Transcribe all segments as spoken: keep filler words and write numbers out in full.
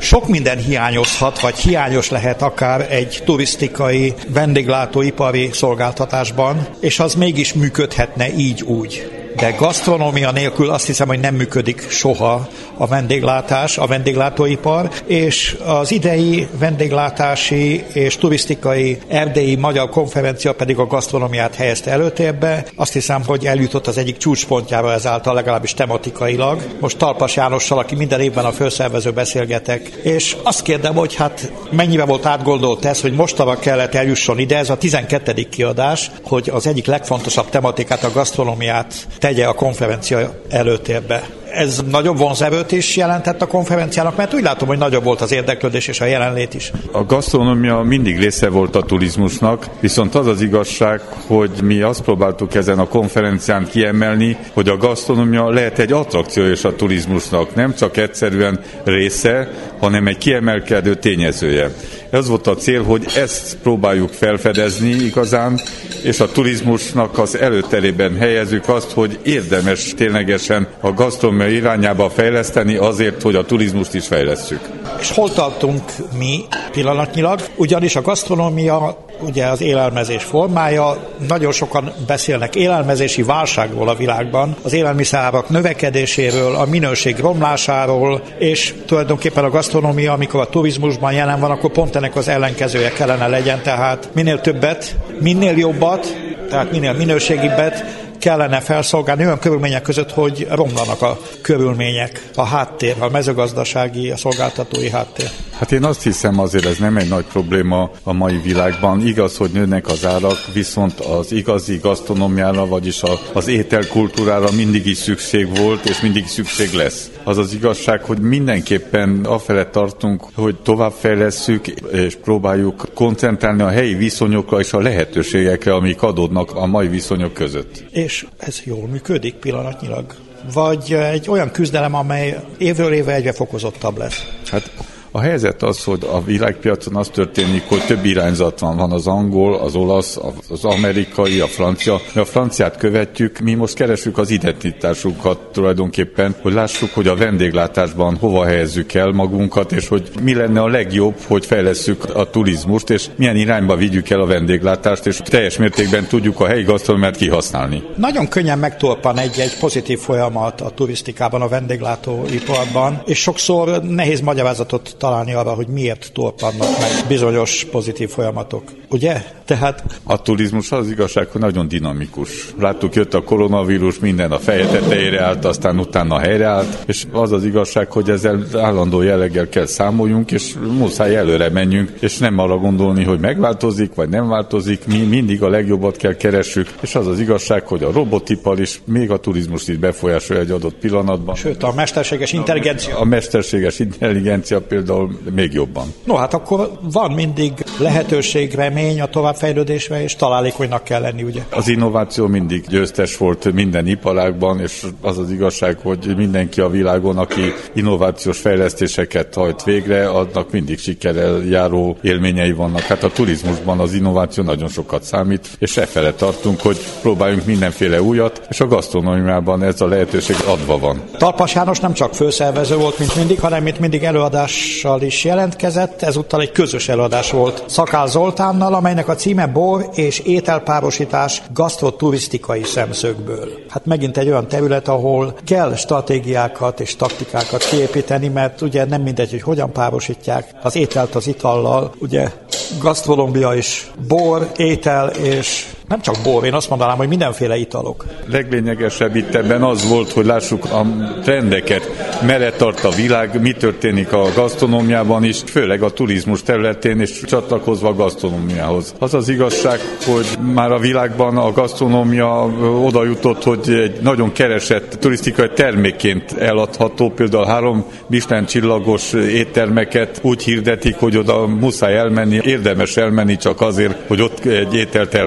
sok minden hiányozhat, vagy hiányos lehet akár egy turisztikai, vendéglátóipari szolgáltatásban, és az mégis működhetne így-úgy. De gasztronómia nélkül azt hiszem, hogy nem működik soha a vendéglátás, a vendéglátóipar, és az idei vendéglátási és turisztikai erdélyi magyar konferencia pedig a gasztronómiát helyezte előtérbe. Azt hiszem, hogy eljutott az egyik csúcspontjára ezáltal, legalábbis tematikailag. Most Talpas Jánossal, aki minden évben a főszervező, beszélgetek, és azt kérdem, hogy hát mennyire volt átgondolt ez, hogy mostanra kellett eljusson ide, ez a tizenkettedik kiadás, hogy az egyik legfontosabb tematikát, a gasztronómiát tegye a konferencia előtérbe. Ez nagyobb vonzerőt is jelentett a konferenciának, mert úgy látom, hogy nagyobb volt az érdeklődés és a jelenlét is. A gasztronómia mindig része volt a turizmusnak, viszont az az igazság, hogy mi azt próbáltuk ezen a konferencián kiemelni, hogy a gasztronómia lehet egy attrakció is a turizmusnak, nem csak egyszerűen része, hanem egy kiemelkedő tényezője. Ez volt a cél, hogy ezt próbáljuk felfedezni igazán, és a turizmusnak az előterében helyezzük azt, hogy érdemes ténylegesen a gasztronómia irányába fejleszteni azért, hogy a turizmust is fejlesszük. És hol tartunk mi pillanatnyilag? Ugyanis a gasztronómia ugye az élelmezés formája, nagyon sokan beszélnek élelmezési válságról a világban, az élelmiszerárak növekedéséről, a minőség romlásáról, és tulajdonképpen a gasztronómia, amikor a turizmusban jelen van, akkor pont ennek az ellenkezője kellene legyen, tehát minél többet, minél jobbat, tehát minél minőségibbet kellene felszolgálni olyan körülmények között, hogy romlanak a körülmények, a háttér, a mezőgazdasági, a szolgáltatói háttér. Hát én azt hiszem, azért ez nem egy nagy probléma a mai világban. Igaz, hogy nőnek az árak, viszont az igazi gasztronómiára, vagyis az ételkultúrára mindig is szükség volt, és mindig szükség lesz. Az az igazság, hogy mindenképpen afelett tartunk, hogy továbbfejlesszük, és próbáljuk koncentrálni a helyi viszonyokra és a lehetőségekre, amik adódnak a mai viszonyok között. És ez jól működik pillanatnyilag? Vagy egy olyan küzdelem, amely évről évre egyre fokozottabb lesz? Hát a helyzet az, hogy a világpiacon az történik, hogy több irányzat van. Van az angol, az olasz, az amerikai, a francia. Mi a franciát követjük, mi most keresünk az identitásunkat tulajdonképpen, hogy lássuk, hogy a vendéglátásban hova helyezzük el magunkat, és hogy mi lenne a legjobb, hogy fejlesszük a turizmust, és milyen irányba vigyük el a vendéglátást, és teljes mértékben tudjuk a helyi gasztronómiát kihasználni. Nagyon könnyen megtorpan egy-egy pozitív folyamat a turisztikában, a vendéglátóiparban, és sokszor nehéz magyarázatot találni arra, hogy miért torpannak meg bizonyos pozitív folyamatok. Ugye? Tehát a turizmus az igazság, hogy nagyon dinamikus. Láttuk, jött a koronavírus, minden a feje tetejére állt, aztán utána helyreállt, és az az igazság, hogy ezzel állandó jelleggel kell számoljunk, és muszáj előre menjünk, és nem arra gondolni, hogy megváltozik, vagy nem változik, mi mindig a legjobbat kell keressük, és az az igazság, hogy a robotipar is, még a turizmus is befolyásolja egy adott pillanatban. Sőt, a mesterséges intelligencia. A mesterséges intelligencia például még jobban. No, hát akkor van mindig lehetőség, remény a továbbfejlődésre, és találékonynak kell lenni, ugye? Az innováció mindig győztes volt minden iparágban, és az az igazság, hogy mindenki a világon, aki innovációs fejlesztéseket hajt végre, annak mindig sikerrel járó élményei vannak. Hát a turizmusban az innováció nagyon sokat számít, és efele tartunk, hogy próbáljunk mindenféle újat, és a gasztronómiában ez a lehetőség adva van. Talpas János nem csak főszervező volt, mint mindig, hanem mint mindig előadással is jelentkezett. Ezúttal egy közös előadás volt Szakál Zoltánnal, amelynek a címe Bor és ételpárosítás gasztroturisztikai szemszögből. Hát megint egy olyan terület, ahol kell stratégiákat és taktikákat kiépíteni, mert ugye nem mindegy, hogy hogyan párosítják az ételt az itallal. Ugye gasztronómia is bor, étel és nem csak bor, én azt mondanám, hogy mindenféle italok. Leglényegesebb itt ebben az volt, hogy lássuk a trendeket, merre tart a világ, mi történik a gasztronómiában is, főleg a turizmus területén, és csatlakozva a gasztronómiához. Az az igazság, hogy már a világban a gasztronómia oda jutott, hogy egy nagyon keresett turisztikai termékként eladható, például három Michelin csillagos éttermeket úgy hirdetik, hogy oda muszáj elmenni, érdemes elmenni csak azért, hogy ott egy ételt elfogyasszák.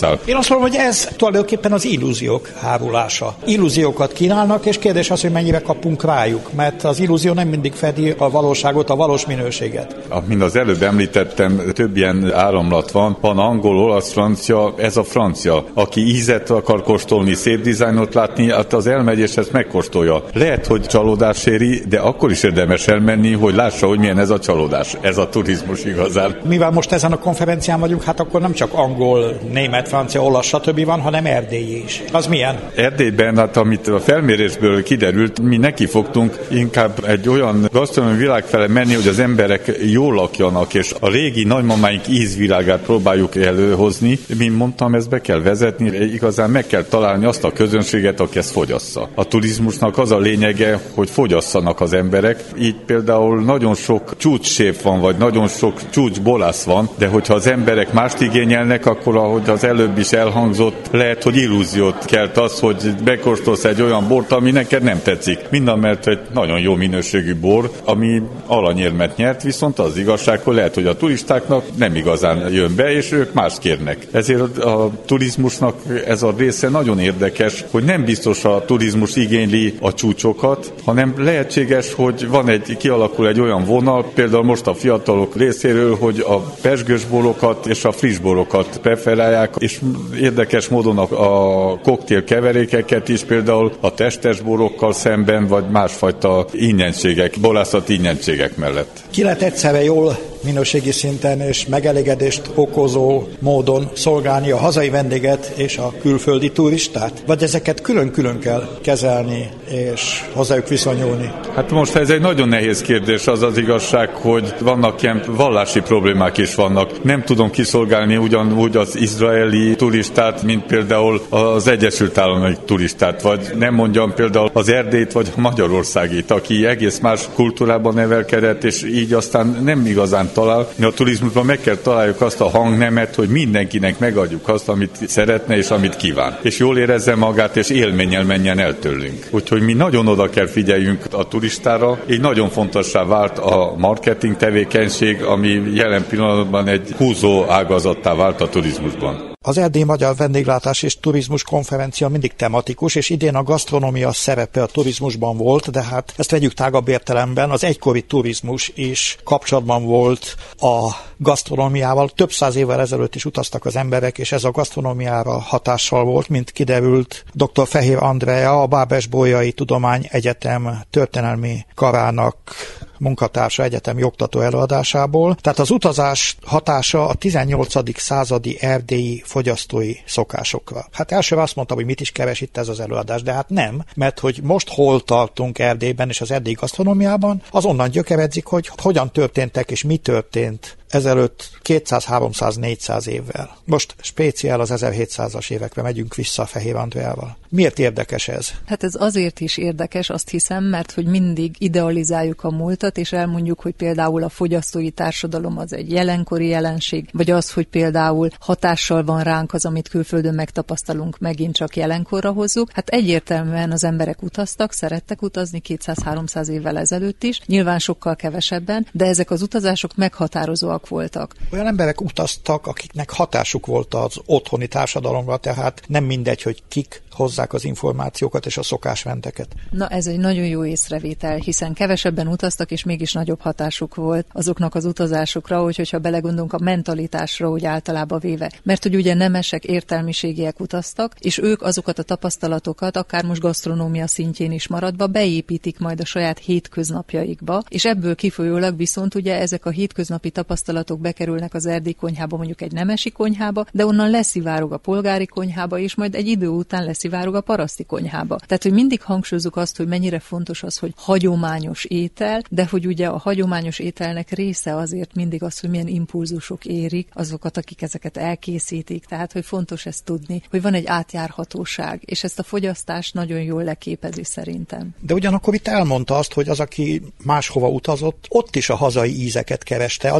Magyarország. Én azt mondom, hogy ez tulajdonképpen az illúziók árulása. Illúziókat kínálnak, és kérdés az, hogy mennyire kapunk rájuk, mert az illúzió nem mindig fedi a valóságot, a valós minőséget. Mint az előbb említettem, több ilyen áramlat van. Van angol, olasz, francia, ez a francia. Aki ízet akar kóstolni, szép dizájnot látni, hát az elmegy és ezt megkóstolja. Lehet, hogy csalódás éri, de akkor is érdemes elmenni, hogy lássa, hogy milyen ez a csalódás. Ez a turizmus igazán. Mivel most ezen a konferencián vagyunk, hát akkor nem csak angol, német, francia, olasz, stb. Van, hanem erdélyi is. Az milyen? Erdélyben, hát amit a felmérésből kiderült, mi neki fogtunk inkább egy olyan gasztronómiai világ fele menni, hogy az emberek jól lakjanak, és a régi nagymamáink ízvilágát próbáljuk előhozni. Mint mondtam, ezt be kell vezetni, igazán meg kell találni azt a közönséget, aki ezt fogyassza. A turizmusnak az a lényege, hogy fogyasszanak az emberek. Így például nagyon sok csúcsséf van, vagy nagyon sok csúcsbolász van, de hogyha az emberek mást igényelnek, akkor ahogy az előbb is elhangzott, lehet, hogy illúziót kelt az, hogy bekóstolsz egy olyan bort, ami neked nem tetszik. Minden mert egy nagyon jó minőségű bor, ami aranyérmet nyert, viszont az igazság, hogy lehet, hogy a turistáknak nem igazán jön be, és ők mást kérnek. Ezért a turizmusnak ez a része nagyon érdekes, hogy nem biztos a turizmus igényli a csúcsokat, hanem lehetséges, hogy van egy, kialakul egy olyan vonal, például most a fiatalok részéről, hogy a pezsgős borokat és a friss borokat preferálják, és érdekes módon a, a koktél keverékeket is például a testes borokkal szemben, vagy másfajta ingyenségek, borászati ingyenségek mellett. Ki lehet egyszerre jól minőségi szinten és megelégedést okozó módon szolgálni a hazai vendéget és a külföldi turistát? Vagy ezeket külön-külön kell kezelni és hozzájuk viszonyulni? Hát most ez egy nagyon nehéz kérdés, az az igazság, hogy vannak ilyen vallási problémák is vannak. Nem tudom kiszolgálni ugyanúgy az izraeli turistát, mint például az Egyesült Államok turistát, vagy nem mondjam például az erdélyt, vagy a magyarországit, aki egész más kultúrában nevelkedett, és így aztán nem igazán talál. Mi a turizmusban meg kell találjuk azt a hangnemet, hogy mindenkinek megadjuk azt, amit szeretne és amit kíván. És jól érezze magát, és élménnyel menjen el tőlünk. Úgyhogy mi nagyon oda kell figyeljünk a turistára, így nagyon fontossá vált a marketing tevékenység, ami jelen pillanatban egy húzó ágazattá vált a turizmusban. Az Erdély Magyar Vendéglátás és Turizmus Konferencia mindig tematikus, és idén a gasztronómia szerepe a turizmusban volt, de hát ezt vegyük tágabb értelemben, az egykori turizmus is kapcsolatban volt a gasztronómiával. Több száz évvel ezelőtt is utaztak az emberek, és ez a gasztronómiára hatással volt, mint kiderült dr. Fehér Andrea, a Bábes-Bolyai Tudományegyetem történelmi karának munkatársa, egyetemi oktató előadásából. Tehát az utazás hatása a tizennyolcadik századi erdélyi fogyasztói szokásokra. Hát elsőre azt mondtam, hogy mit is keres itt ez az előadás, de hát nem, mert hogy most hol tartunk Erdélyben és az erdélyi gasztronómiában, az onnan gyökeredzik, hogy hogyan történtek és mi történt ezelőtt kétszáz, háromszáz, négyszáz évvel. Most speciál az ezerhétszázas évekre megyünk vissza a Fehér Andreával. Miért érdekes ez? Hát ez azért is érdekes, azt hiszem, mert hogy mindig idealizáljuk a múltat, és elmondjuk, hogy például a fogyasztói társadalom az egy jelenkori jelenség, vagy az, hogy például hatással van ránk az, amit külföldön megtapasztalunk, megint csak jelenkorra hozzuk. Hát egyértelműen az emberek utaztak, szerettek utazni kétszáz-háromszáz évvel ezelőtt is, nyilván sokkal kevesebben, de ezek az utazások meghatározóak voltak. Olyan emberek utaztak, akiknek hatásuk volt az otthoni társadalomra, tehát nem mindegy, hogy kik hozzák az információkat és a szokásrendeket. Na, ez egy nagyon jó észrevétel, hiszen kevesebben utaztak, és mégis nagyobb hatásuk volt azoknak az utazásokra, hogy, hogyha belegondolunk a mentalitásra, úgy általában véve. Mert hogy ugye nemesek, értelmiségiek utaztak, és ők azokat a tapasztalatokat, akár most gasztronómia szintjén is maradva, beépítik majd a saját hétköznapjaikba, és ebből kifolyólag viszont ugye ezek a hétköznapi tapasztalatok bekerülnek az erdélyi konyhába, mondjuk egy nemesi konyhába, de onnan leszivárog a polgári konyhába, és majd egy idő után leszivárog a paraszti konyhába. Tehát, hogy mindig hangsúlyozzuk azt, hogy mennyire fontos az, hogy hagyományos étel, de hogy ugye a hagyományos ételnek része azért mindig az, hogy milyen impulzusok érik azokat, akik ezeket elkészítik. Tehát, hogy fontos ezt tudni, hogy van egy átjárhatóság, és ezt a fogyasztás nagyon jól leképezi szerintem. De ugyanakkor itt elmondta azt, hogy az, aki máshova utazott, ott is a hazai ízeket kereste. Annak ellenére,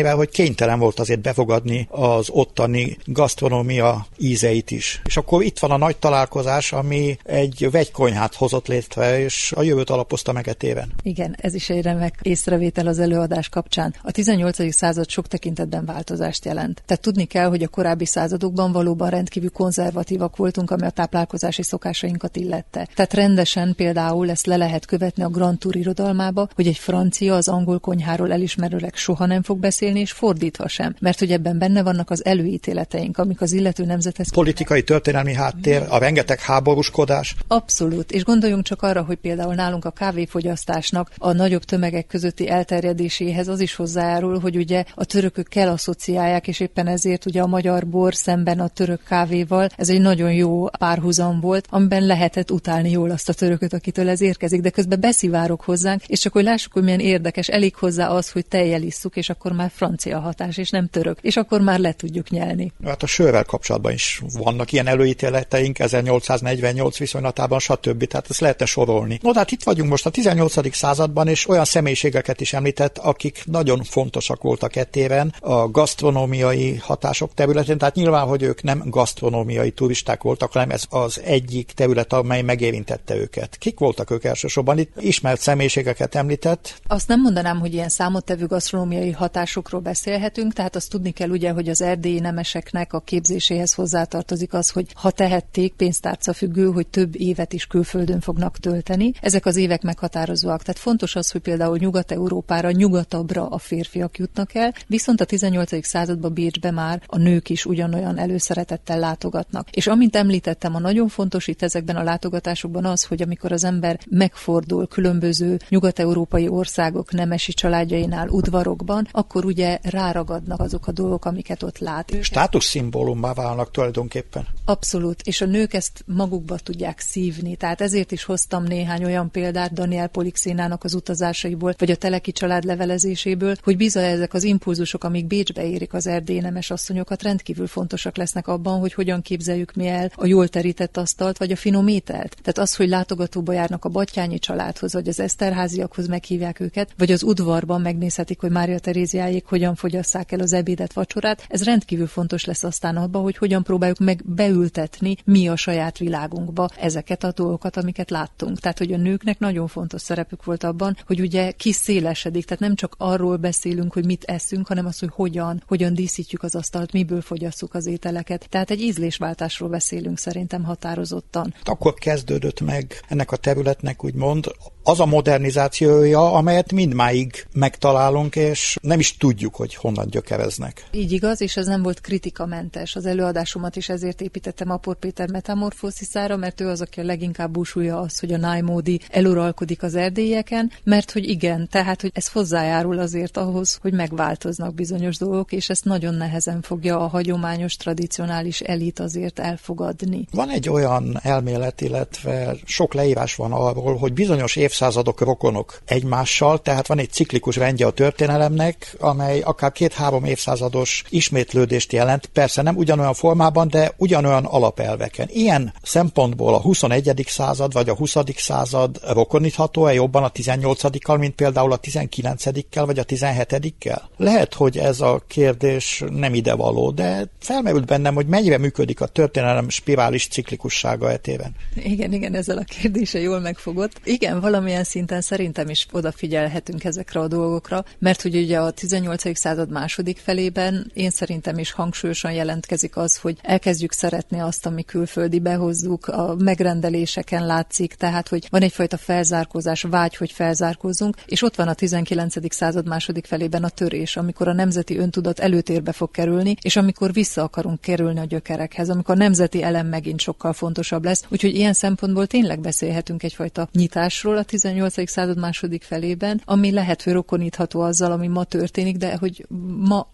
mivel hogy kénytelen volt azért befogadni az ottani gasztronómia ízeit is. És akkor itt van a nagy találkozás, ami egy vegykonyhát hozott létre, és a jövőt alapozta meg etéren. Igen, ez is egy remek észrevétel az előadás kapcsán. A tizennyolcadik század sok tekintetben változást jelent. Tehát tudni kell, hogy a korábbi századokban valóban rendkívül konzervatívak voltunk, ami a táplálkozási szokásainkat illette. Tehát rendesen például ezt le lehet követni a Grand Tour irodalmába, hogy egy francia az angol konyháról elismerőleg soha nem fog beszélni, és fordítva sem, mert hogy ebben benne vannak az előítéleteink, amik az illető nemzethez... Politikai, történelmi háttér, a rengeteg háborúskodás. Abszolút, és gondoljunk csak arra, hogy például nálunk a kávéfogyasztásnak a nagyobb tömegek közötti elterjedéséhez az is hozzájárul, hogy ugye a törökökkel asszociálják, és éppen ezért ugye a magyar bor szemben a török kávéval, ez egy nagyon jó párhuzam volt, amiben lehetett utálni jól azt a törököt, akitől ez érkezik, de közben beszivárog hozzánk, és csak hogy lássuk, hogy milyen érdekes, elég hozzá az, hogy tejjel isszuk, és akkor már francia hatás, és nem török, és akkor már le tudjuk nyelni. Hát a sörrel kapcsolatban is vannak ilyen előítéleteink, ezernyolcszáznegyvennyolc viszonylatában, stb. Tehát ezt lehetne sorolni. No, hát itt vagyunk most a tizennyolcadik században, és olyan személyiségeket is említett, akik nagyon fontosak voltak etéren a gasztronómiai hatások területén, tehát nyilván, hogy ők nem gasztronómiai turisták voltak, hanem ez az egyik terület, amely megérintette őket. Kik voltak ők elsősorban? Itt ismert személyiségeket említett. Azt nem mondanám, hogy ilyen számottevő gasztronómiai hatásokról beszélhetünk, tehát azt tudni kell ugye, hogy az erdélyi nemeseknek a képzéséhez hozzátartozik az, hogy ha tehették, pénztárca függő, hogy több évet is külföldön fognak tölteni. Ezek az évek meghatározóak. Tehát fontos az, hogy például Nyugat-Európára, nyugatabbra a férfiak jutnak el, viszont a tizennyolcadik században Bécsbe már a nők is ugyanolyan előszeretettel látogatnak. És amint említettem, a nagyon fontos itt ezekben a látogatásokban az, hogy amikor az ember megfordul különböző nyugat-európai országok nemesi családjainál, udvarokban, akkor ugye ráragadnak azok a dolgok, amiket ott lát. Státuszszimbólummá válnak tulajdonképpen. Abszolút, és a nők ezt magukba tudják szívni. Tehát ezért is hoztam néhány olyan példát Daniel Polixénának az utazásaiból, vagy a Teleki család levelezéséből, hogy bizony ezek az impulzusok, amik Bécsbe érik az erdélyi nemes asszonyokat, rendkívül fontosak lesznek abban, hogy hogyan képzeljük mi el a jól terített asztalt, vagy a finom ételt. Tehát az, hogy látogatóba járnak a Battyányi családhoz, vagy az Eszterháziakhoz meghívják őket, vagy az udvarban megnézhetik, hogy Mária Teréziáék hogyan fogyasszák el az ebédet, vacsorát. Ez rendkívül fontos lesz aztán abban, hogy hogyan próbáljuk meg beültetni mi a saját világunkba ezeket a dolgokat, amiket láttunk. Tehát, hogy a nőknek nagyon fontos szerepük volt abban, hogy ugye kiszélesedik, tehát nem csak arról beszélünk, hogy mit eszünk, hanem az, hogy hogyan, hogyan díszítjük az asztalt, miből fogyasszuk az ételeket. Tehát egy ízlésváltásról beszélünk szerintem határozottan. Akkor kezdődött meg ennek a területnek úgymond az a modernizációja, amelyet mindmáig megtalálunk, és nem is tudjuk, hogy honnan gyökereznek. Így igaz, és ez nem volt kritikamentes. Az előadásomat is ezért építettem Apor Péter metamorfósziszára, mert ő az, aki a leginkább búsulja az, hogy a nájmódi eluralkodik az erdélyeken, mert hogy igen, tehát, hogy ez hozzájárul azért ahhoz, hogy megváltoznak bizonyos dolgok, és ezt nagyon nehezen fogja a hagyományos, tradicionális elit azért elfogadni. Van egy olyan elmélet, illetve sok leírás van arról, hogy bizonyos évszázadok rokonok egymással, tehát van egy ciklikus rendje a történelemnek, amely akár két-három évszázados ismétlődést jelent, persze nem ugyanolyan formában, de ugyanolyan alapelveken. Ilyen szempontból a huszonegyedik század vagy a huszadik század rokonítható-e jobban a tizennyolcadikkal, mint például a tizenkilencedikkel vagy a tizenhetedikkel? Lehet, hogy ez a kérdés nem idevaló, de felmerült bennem, hogy mennyire működik a történelem spirális ciklikussága etéren. Igen, igen, ezzel a kérdése jól megfogott. Igen, valamilyen szinten szerintem is odafigyelhetünk ezekre a dolgokra, mert hogy ugye a tizennyolcadik század második felében én szerintem is hangsúlyosan jelentkezik az, hogy elkezdjük szeretni azt, ami külföldi, behozzuk, a megrendeléseken látszik, tehát hogy van egyfajta felzárkózás, vágy, hogy felzárkózzunk, és ott van a tizenkilencedik század második felében a törés, amikor a nemzeti öntudat előtérbe fog kerülni, és amikor vissza akarunk kerülni a gyökerekhez, amikor a nemzeti elem megint sokkal fontosabb lesz. Úgyhogy ilyen szempontból tényleg beszélhetünk egyfajta nyitásról a tizennyolcadik század második felében, ami lehet, hogy rokonítható azzal, ami ma történik, de hogy ma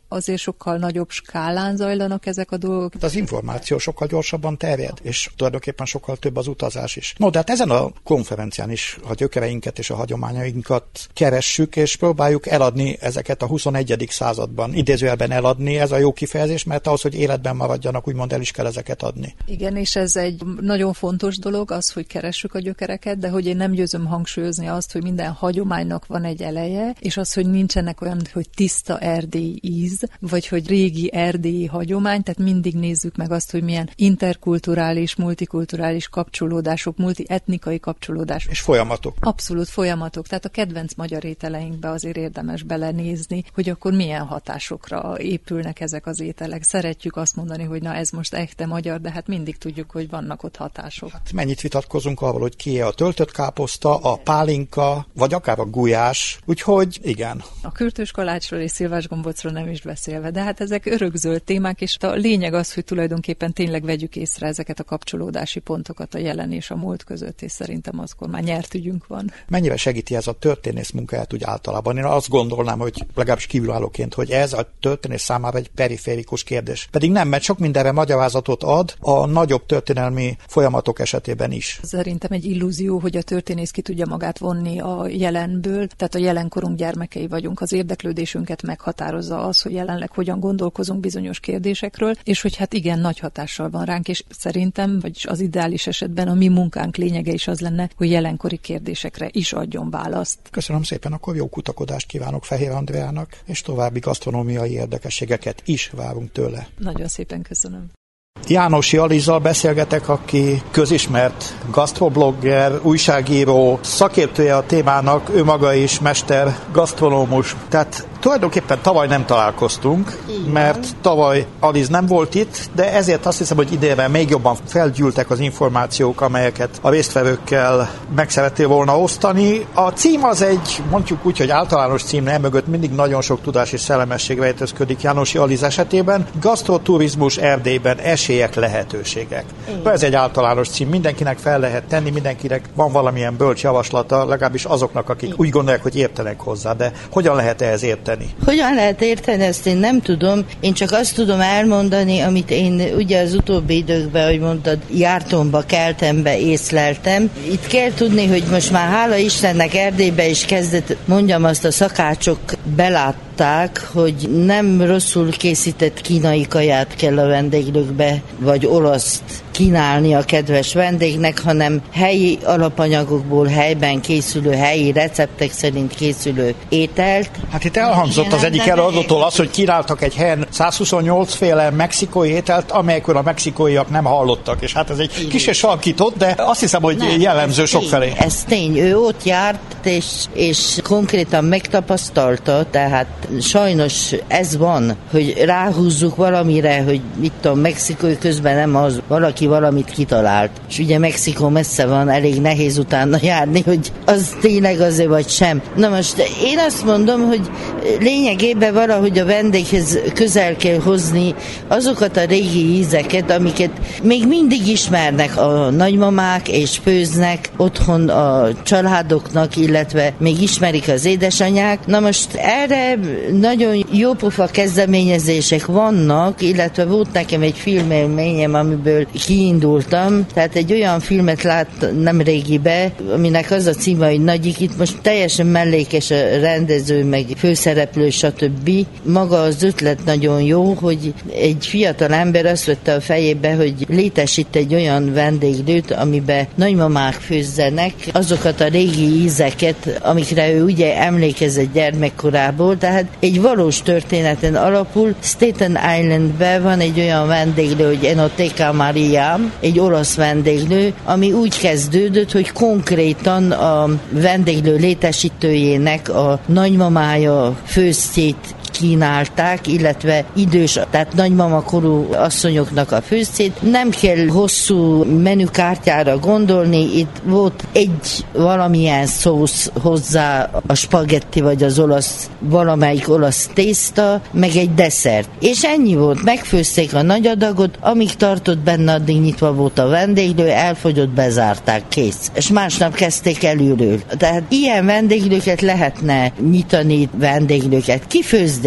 azért sokkal nagyobb skálán zajlanak ezek a dolgok. Az információ sokkal gyorsabban terjed, és tulajdonképpen sokkal több az utazás is. No, de hát ezen a konferencián is a gyökereinket és a hagyományainkat keressük, és próbáljuk eladni ezeket a huszonegyedik században, idézőjelben eladni, ez a jó kifejezés, mert ahhoz, hogy életben maradjanak, úgymond el is kell ezeket adni. Igen, és ez egy nagyon fontos dolog, az, hogy keressük a gyökereket, de hogy én nem győzöm hangsúlyozni azt, hogy minden hagyománynak van egy eleje, és az, hogy nincsenek olyan, hogy tiszta erdélyi íz, vagy hogy régi erdélyi hagyomány, tehát mindig nézzük meg azt, hogy milyen interkulturális, multikulturális kapcsolódások, multietnikai kapcsolódások. És folyamatok. Abszolút folyamatok. Tehát a kedvenc magyar ételeinkbe azért érdemes belenézni, hogy akkor milyen hatásokra épülnek ezek az ételek. Szeretjük azt mondani, hogy na ez most echte magyar, de hát mindig tudjuk, hogy vannak ott hatások. Hát mennyit vitatkozunk arról, hogy ki a töltött káposzta, a pálinka, vagy akár a gulyás, úgyhogy igen. A kürtős kalácsról és szilvásgombócról nem is beszélve, de hát ezek örökzöld témák, és a lényeg az, hogy tulajdonképpen tényleg vegyük észre ezeket a kapcsolódási pontokat a jelen és a múlt között, és szerintem azkor már nyert ügyünk van. Mennyire segíti ez a történész munkáját úgy általában? Én azt gondolnám, hogy legalábbis kívülállóként, hogy ez a történész számára egy periférikus kérdés. Pedig nem, mert sok mindenre magyarázatot ad a nagyobb történelmi folyamatok esetében is. Szerintem egy illúzió, hogy a történész ki tudja magát vonni a jelenből, tehát a jelenkorunk gyermekei vagyunk, az érdeklődésünket meghatározza az, hogy jelenleg hogyan gondolkozunk bizonyos kérdésekről, és hogy hát igen, nagy hatással van ránk, és szerintem, vagyis az ideális esetben a mi munkánk lényege is az lenne, hogy jelenkori kérdésekre is adjon választ. Köszönöm szépen, akkor jó kutakodást kívánok Fehér Andreának, és további gasztronómiai érdekességeket is várunk tőle. Nagyon szépen köszönöm. Jánosi Alizzal beszélgetek, aki közismert gasztroblogger, újságíró, szakértője a témának, ő maga is mester gasztronómus. Tehát tulajdonképpen tavaly nem találkoztunk, mert tavaly Aliz nem volt itt, de ezért azt hiszem, hogy idénre még jobban felgyűltek az információk, amelyeket a résztvevőkkel meg szerettél volna osztani. A cím az egy, mondjuk úgy, hogy általános cím, nem mögött mindig nagyon sok tudás és szellemesség rejtőzködik Jánosi Aliz esetében. Gasztroturizmus Erdélyben, esélyek, lehetőségek. Igen. Ez egy általános cím, mindenkinek fel lehet tenni, mindenkinek van valamilyen bölcs javaslata, legalábbis azoknak, akik Igen. úgy gondolják, hogy értenek hozzá, de hogyan lehet ehhez érteni? Hogyan lehet érteni, ezt én nem tudom. Én csak azt tudom elmondani, amit én ugye az utóbbi időkben, ahogy mondtad, jártomba, keltembe észleltem. Itt kell tudni, hogy most már hála Istennek Erdélybe is kezdett, mondjam azt, a szakácsok belátták, hogy nem rosszul készített kínai kaját kell a vendéglőkbe, vagy olaszt kínálni a kedves vendégnek, hanem helyi alapanyagokból helyben készülő, helyi receptek szerint készülő ételt. Hát itt elhangzott az egyik előadótól az, hogy kínáltak egy helyen százhuszonnyolc féle mexikói ételt, amelyekről a mexikóiak nem hallottak, és hát ez egy Igen. kis és salkított, de azt hiszem, hogy nem, jellemző sokfelé. Ez tény, ő ott járt, és, és konkrétan megtapasztalta, tehát sajnos ez van, hogy ráhúzzuk valamire, hogy mit tudom, mexikói közben nem az, valaki valamit kitalált. És ugye Mexikó messze van, elég nehéz utána járni, hogy az tényleg azért vagy sem. Na most én azt mondom, hogy lényegében valahogy a vendéghez közel kell hozni azokat a régi ízeket, amiket még mindig ismernek a nagymamák, és főznek otthon a családoknak, illetve még ismerik az édesanyák. Na most erre nagyon jópofa kezdeményezések vannak, illetve volt nekem egy filmélményem, amiből kiindultam, tehát egy olyan filmet lát nem régibe, aminek az a címe, hogy Nagyik, itt most teljesen mellékes a rendező, meg főszereplő, stb. Maga az ötlet nagyon jó, hogy egy fiatal ember azt vette a fejébe, hogy létesít egy olyan vendéglőt, amiben nagymamák főzzenek azokat a régi ízeket, amikre ő ugye emlékezett gyermekkorából, tehát egy valós történeten alapul. Staten Islandben van egy olyan vendéglő, hogy Enoteca Maria, egy olasz vendéglő, ami úgy kezdődött, hogy konkrétan a vendéglő létesítőjének a nagymamája főztjét kínálták, illetve idős, tehát nagymama korú asszonyoknak a főztjét. Nem kell hosszú menükártyára gondolni, itt volt egy valamilyen szósz hozzá, a spagetti vagy az olasz, valamelyik olasz tészta, meg egy desszert. És ennyi volt, megfőzték a nagy adagot, amíg tartott benne, addig nyitva volt a vendéglő, elfogyott, bezárták, kész. És másnap kezdték előről. Tehát ilyen vendéglőket lehetne nyitani, vendéglőket. Ki főzd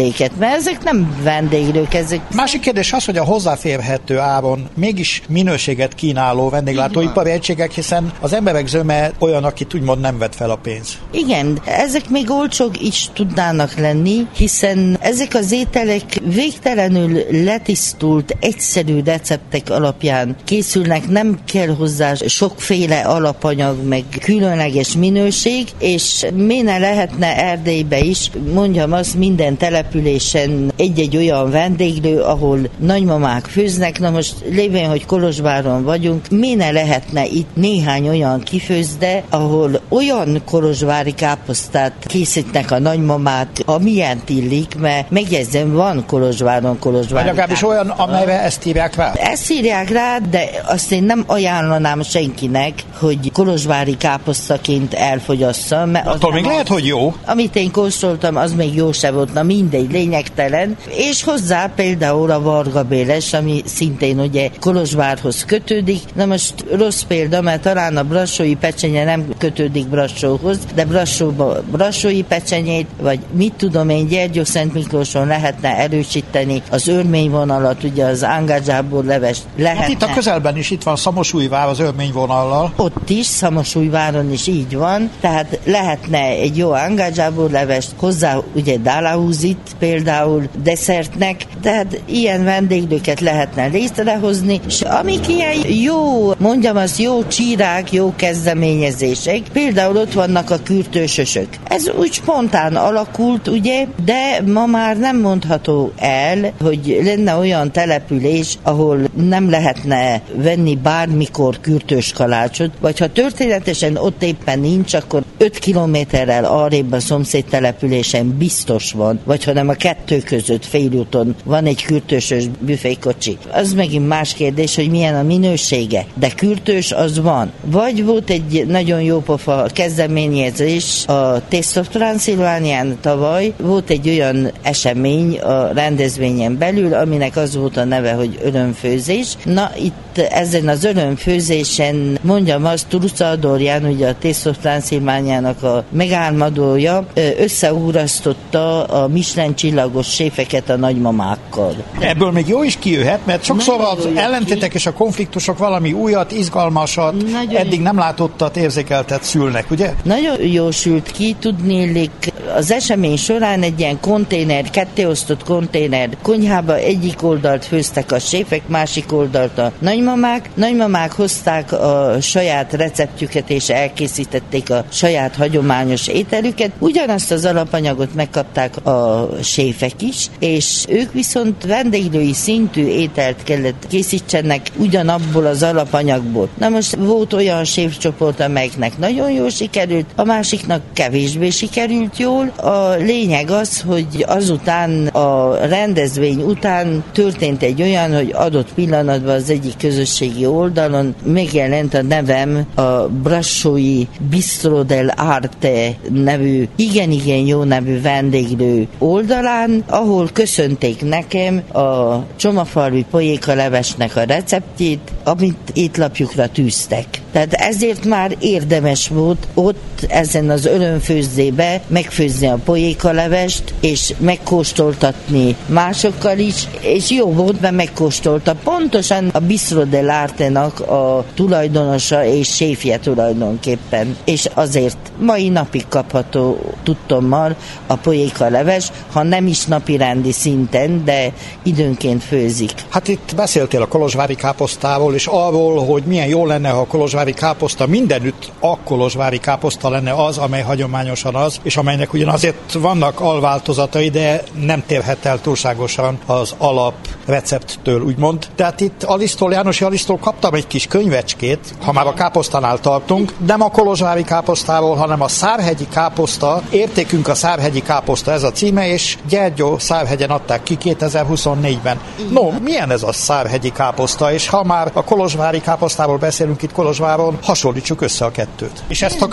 főzdéket, mert ezek nem vendéglők, ezek... Másik kérdés az, hogy a hozzáférhető áron mégis minőséget kínáló vendéglátóipari egységek, hiszen az emberek zöme olyan, akit úgymond nem vett fel a pénz. Igen, ezek még olcsók is tudnának lenni, hiszen ezek az ételek végtelenül letisztult, egyszerű receptek alapján készülnek, nem kell hozzá sokféle alapanyag, meg különleges minőség, és miért lehetne Erdélybe is, mondjam azt, minden településen egy-egy olyan vendéglő, ahol nagymamák főznek, na most lévén, hogy Kolozsváron vagyunk, miért lehetne itt néhány olyan kifőzde, ahol olyan kolozsvári káposztát készítnek a nagymamát, amilyen illik, mert megjegyzem, van Kolozsváron kolozsvári legalábbis olyan, amelyre ezt írják rá? Ezt írják rá, de azt én nem ajánlanám senkinek, hogy kolozsvári káposztaként elfogyasszam. Mert attól még lehet, hogy jó. Amit én kóstoltam, az még jó se volt, na mindegy, lényegtelen. És hozzá például a Varga Béles, ami szintén ugye Kolozsvárhoz kötődik. Na most rossz példa, mert talán a brassói pecsenye nem kötődik Brassóhoz, de Brassóba brassói pecsenyét, vagy mit tudom én, Gyergyó-Szent Miklóson lehetne erősíteni az örményvonalat, ugye az ángádzsából levest lehetne. Hát itt a közelben is itt van Szamosújvár az örményvonallal. Ott is, Szamosújváron is így van, tehát lehetne egy jó ángádzsából levest, hozzá ugye dálahúzit például desszertnek, tehát ilyen vendéglőket lehetne létrehozni, és amik ilyen jó, mondjam azt, jó csírák, jó kezdeményezések, például ott vannak a kürtősösök. Ez úgy spontán alakult, ugye, de ma már nem mondható el, hogy lenne olyan település, ahol nem lehetne venni bármikor kürtős kalácsot, vagy ha történetesen ott éppen nincs, akkor öt kilométerrel arrébb a szomszéd településen biztos van, vagy hanem a kettő között félúton van egy kürtősös büfékocsi. Az megint más kérdés, hogy milyen a minősége, de kürtős az van. Vagy volt egy nagyon jó pofa kezdeményezés a Taste of Transylvanián tavaly, volt egy olyan esemény a rendezvényen belül, aminek az volt a neve, hogy örömfőzés. Na, itt ezen az örömfőzésen, mondjam azt, Truca Adorján, ugye a Taste of Transylvaniának a megálmodója, összeúrasztotta a Michelin csillagos séfeket a nagymamákkal. Ebből még jó is kijöhet, mert sokszor az ellentétek és a konfliktusok valami újat, izgalmasat, nagyon eddig nem látottat, érzékeltet szülnek, ugye? Nagyon jó sült ki, tudnélik, az esemény során egy ilyen konténer, kettéosztott konténer konyhába egyik oldalt főztek a séfek, másik oldalt a nagymamák. Nagymamák hozták a saját receptjüket és elkészítették a saját hagyományos ételüket. Ugyanazt az alapanyagot megkapták a séfek is, és ők viszont vendéglői szintű ételt kellett készítsenek ugyanabból az alapanyagból. Na most volt olyan séfcsoport, amelyiknek nagyon jól sikerült, a másiknak kevésbé sikerült jól. A lényeg az, hogy azután a rendezvény után történt egy olyan, hogy adott pillanatban az egyik közösségi oldalon megjelent a nevem a Brassói Bistro del Arte nevű, igen-igen jó nevű vendéglő oldalán, ahol köszönték nekem a csomafalvi poékalevesnek a receptjét, amit étlapjukra tűztek. Tehát ezért már érdemes volt ott ezen az örömfőzdébe megfőzni a poékalevest, és megkóstoltatni másokkal is, és jó volt, mert megkóstolta pontosan a Bistro del Arte-nak a tulajdonosa és séfje tulajdonképpen. És azért mai napig kapható tudtommal a poékaleves, ha nem is napirendi szinten, de időnként főzik. Hát itt beszéltél a kolozsvári káposztáról, és arról, hogy milyen jó lenne, ha a kolozsvári káposzta mindenütt a kolozsvári káposzta lenne az, amely hagyományosan az, és amelynek ugyan azért vannak alváltozatai, de nem térhet el túlságosan az alap recepttől, úgymond. Tehát itt Alisztól, Jánosi Alisztól kaptam egy kis könyvecskét, ha már a káposztánál tartunk, nem a kolozsvári káposztáról, hanem a szárhegyi káposzta, értékünk a szárhegyi káposzta, ez a címe, és Gyergyó Szárhegyen adták ki kétezer-huszonnégyben. No, milyen ez a szárhegyi káposzta, és ha már a kolozsvári káposztáról beszélünk itt Kolozsváron, hasonlítsuk össze a kettőt. És ezt a kötetet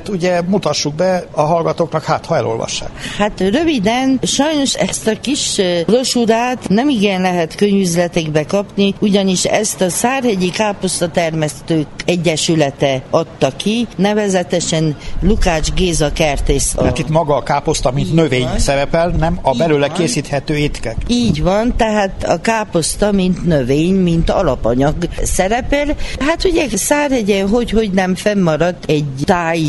hát ugye mutassuk be a hallgatóknak, hát ha elolvassák. Hát röviden, sajnos ezt a kis brosúrát nem igen lehet könyvüzletekbe kapni, ugyanis ezt a Szárhegyi Káposztatermesztők Egyesülete adta ki, nevezetesen Lukács Géza kertész. Hát itt maga a káposzta, mint növény van. Szerepel, nem a belőle készíthető étkek. Így van, tehát a káposzta, mint növény, mint alapanyag szerepel. Hát ugye Szárhegyen hogy-hogy nem fennmaradt egy táj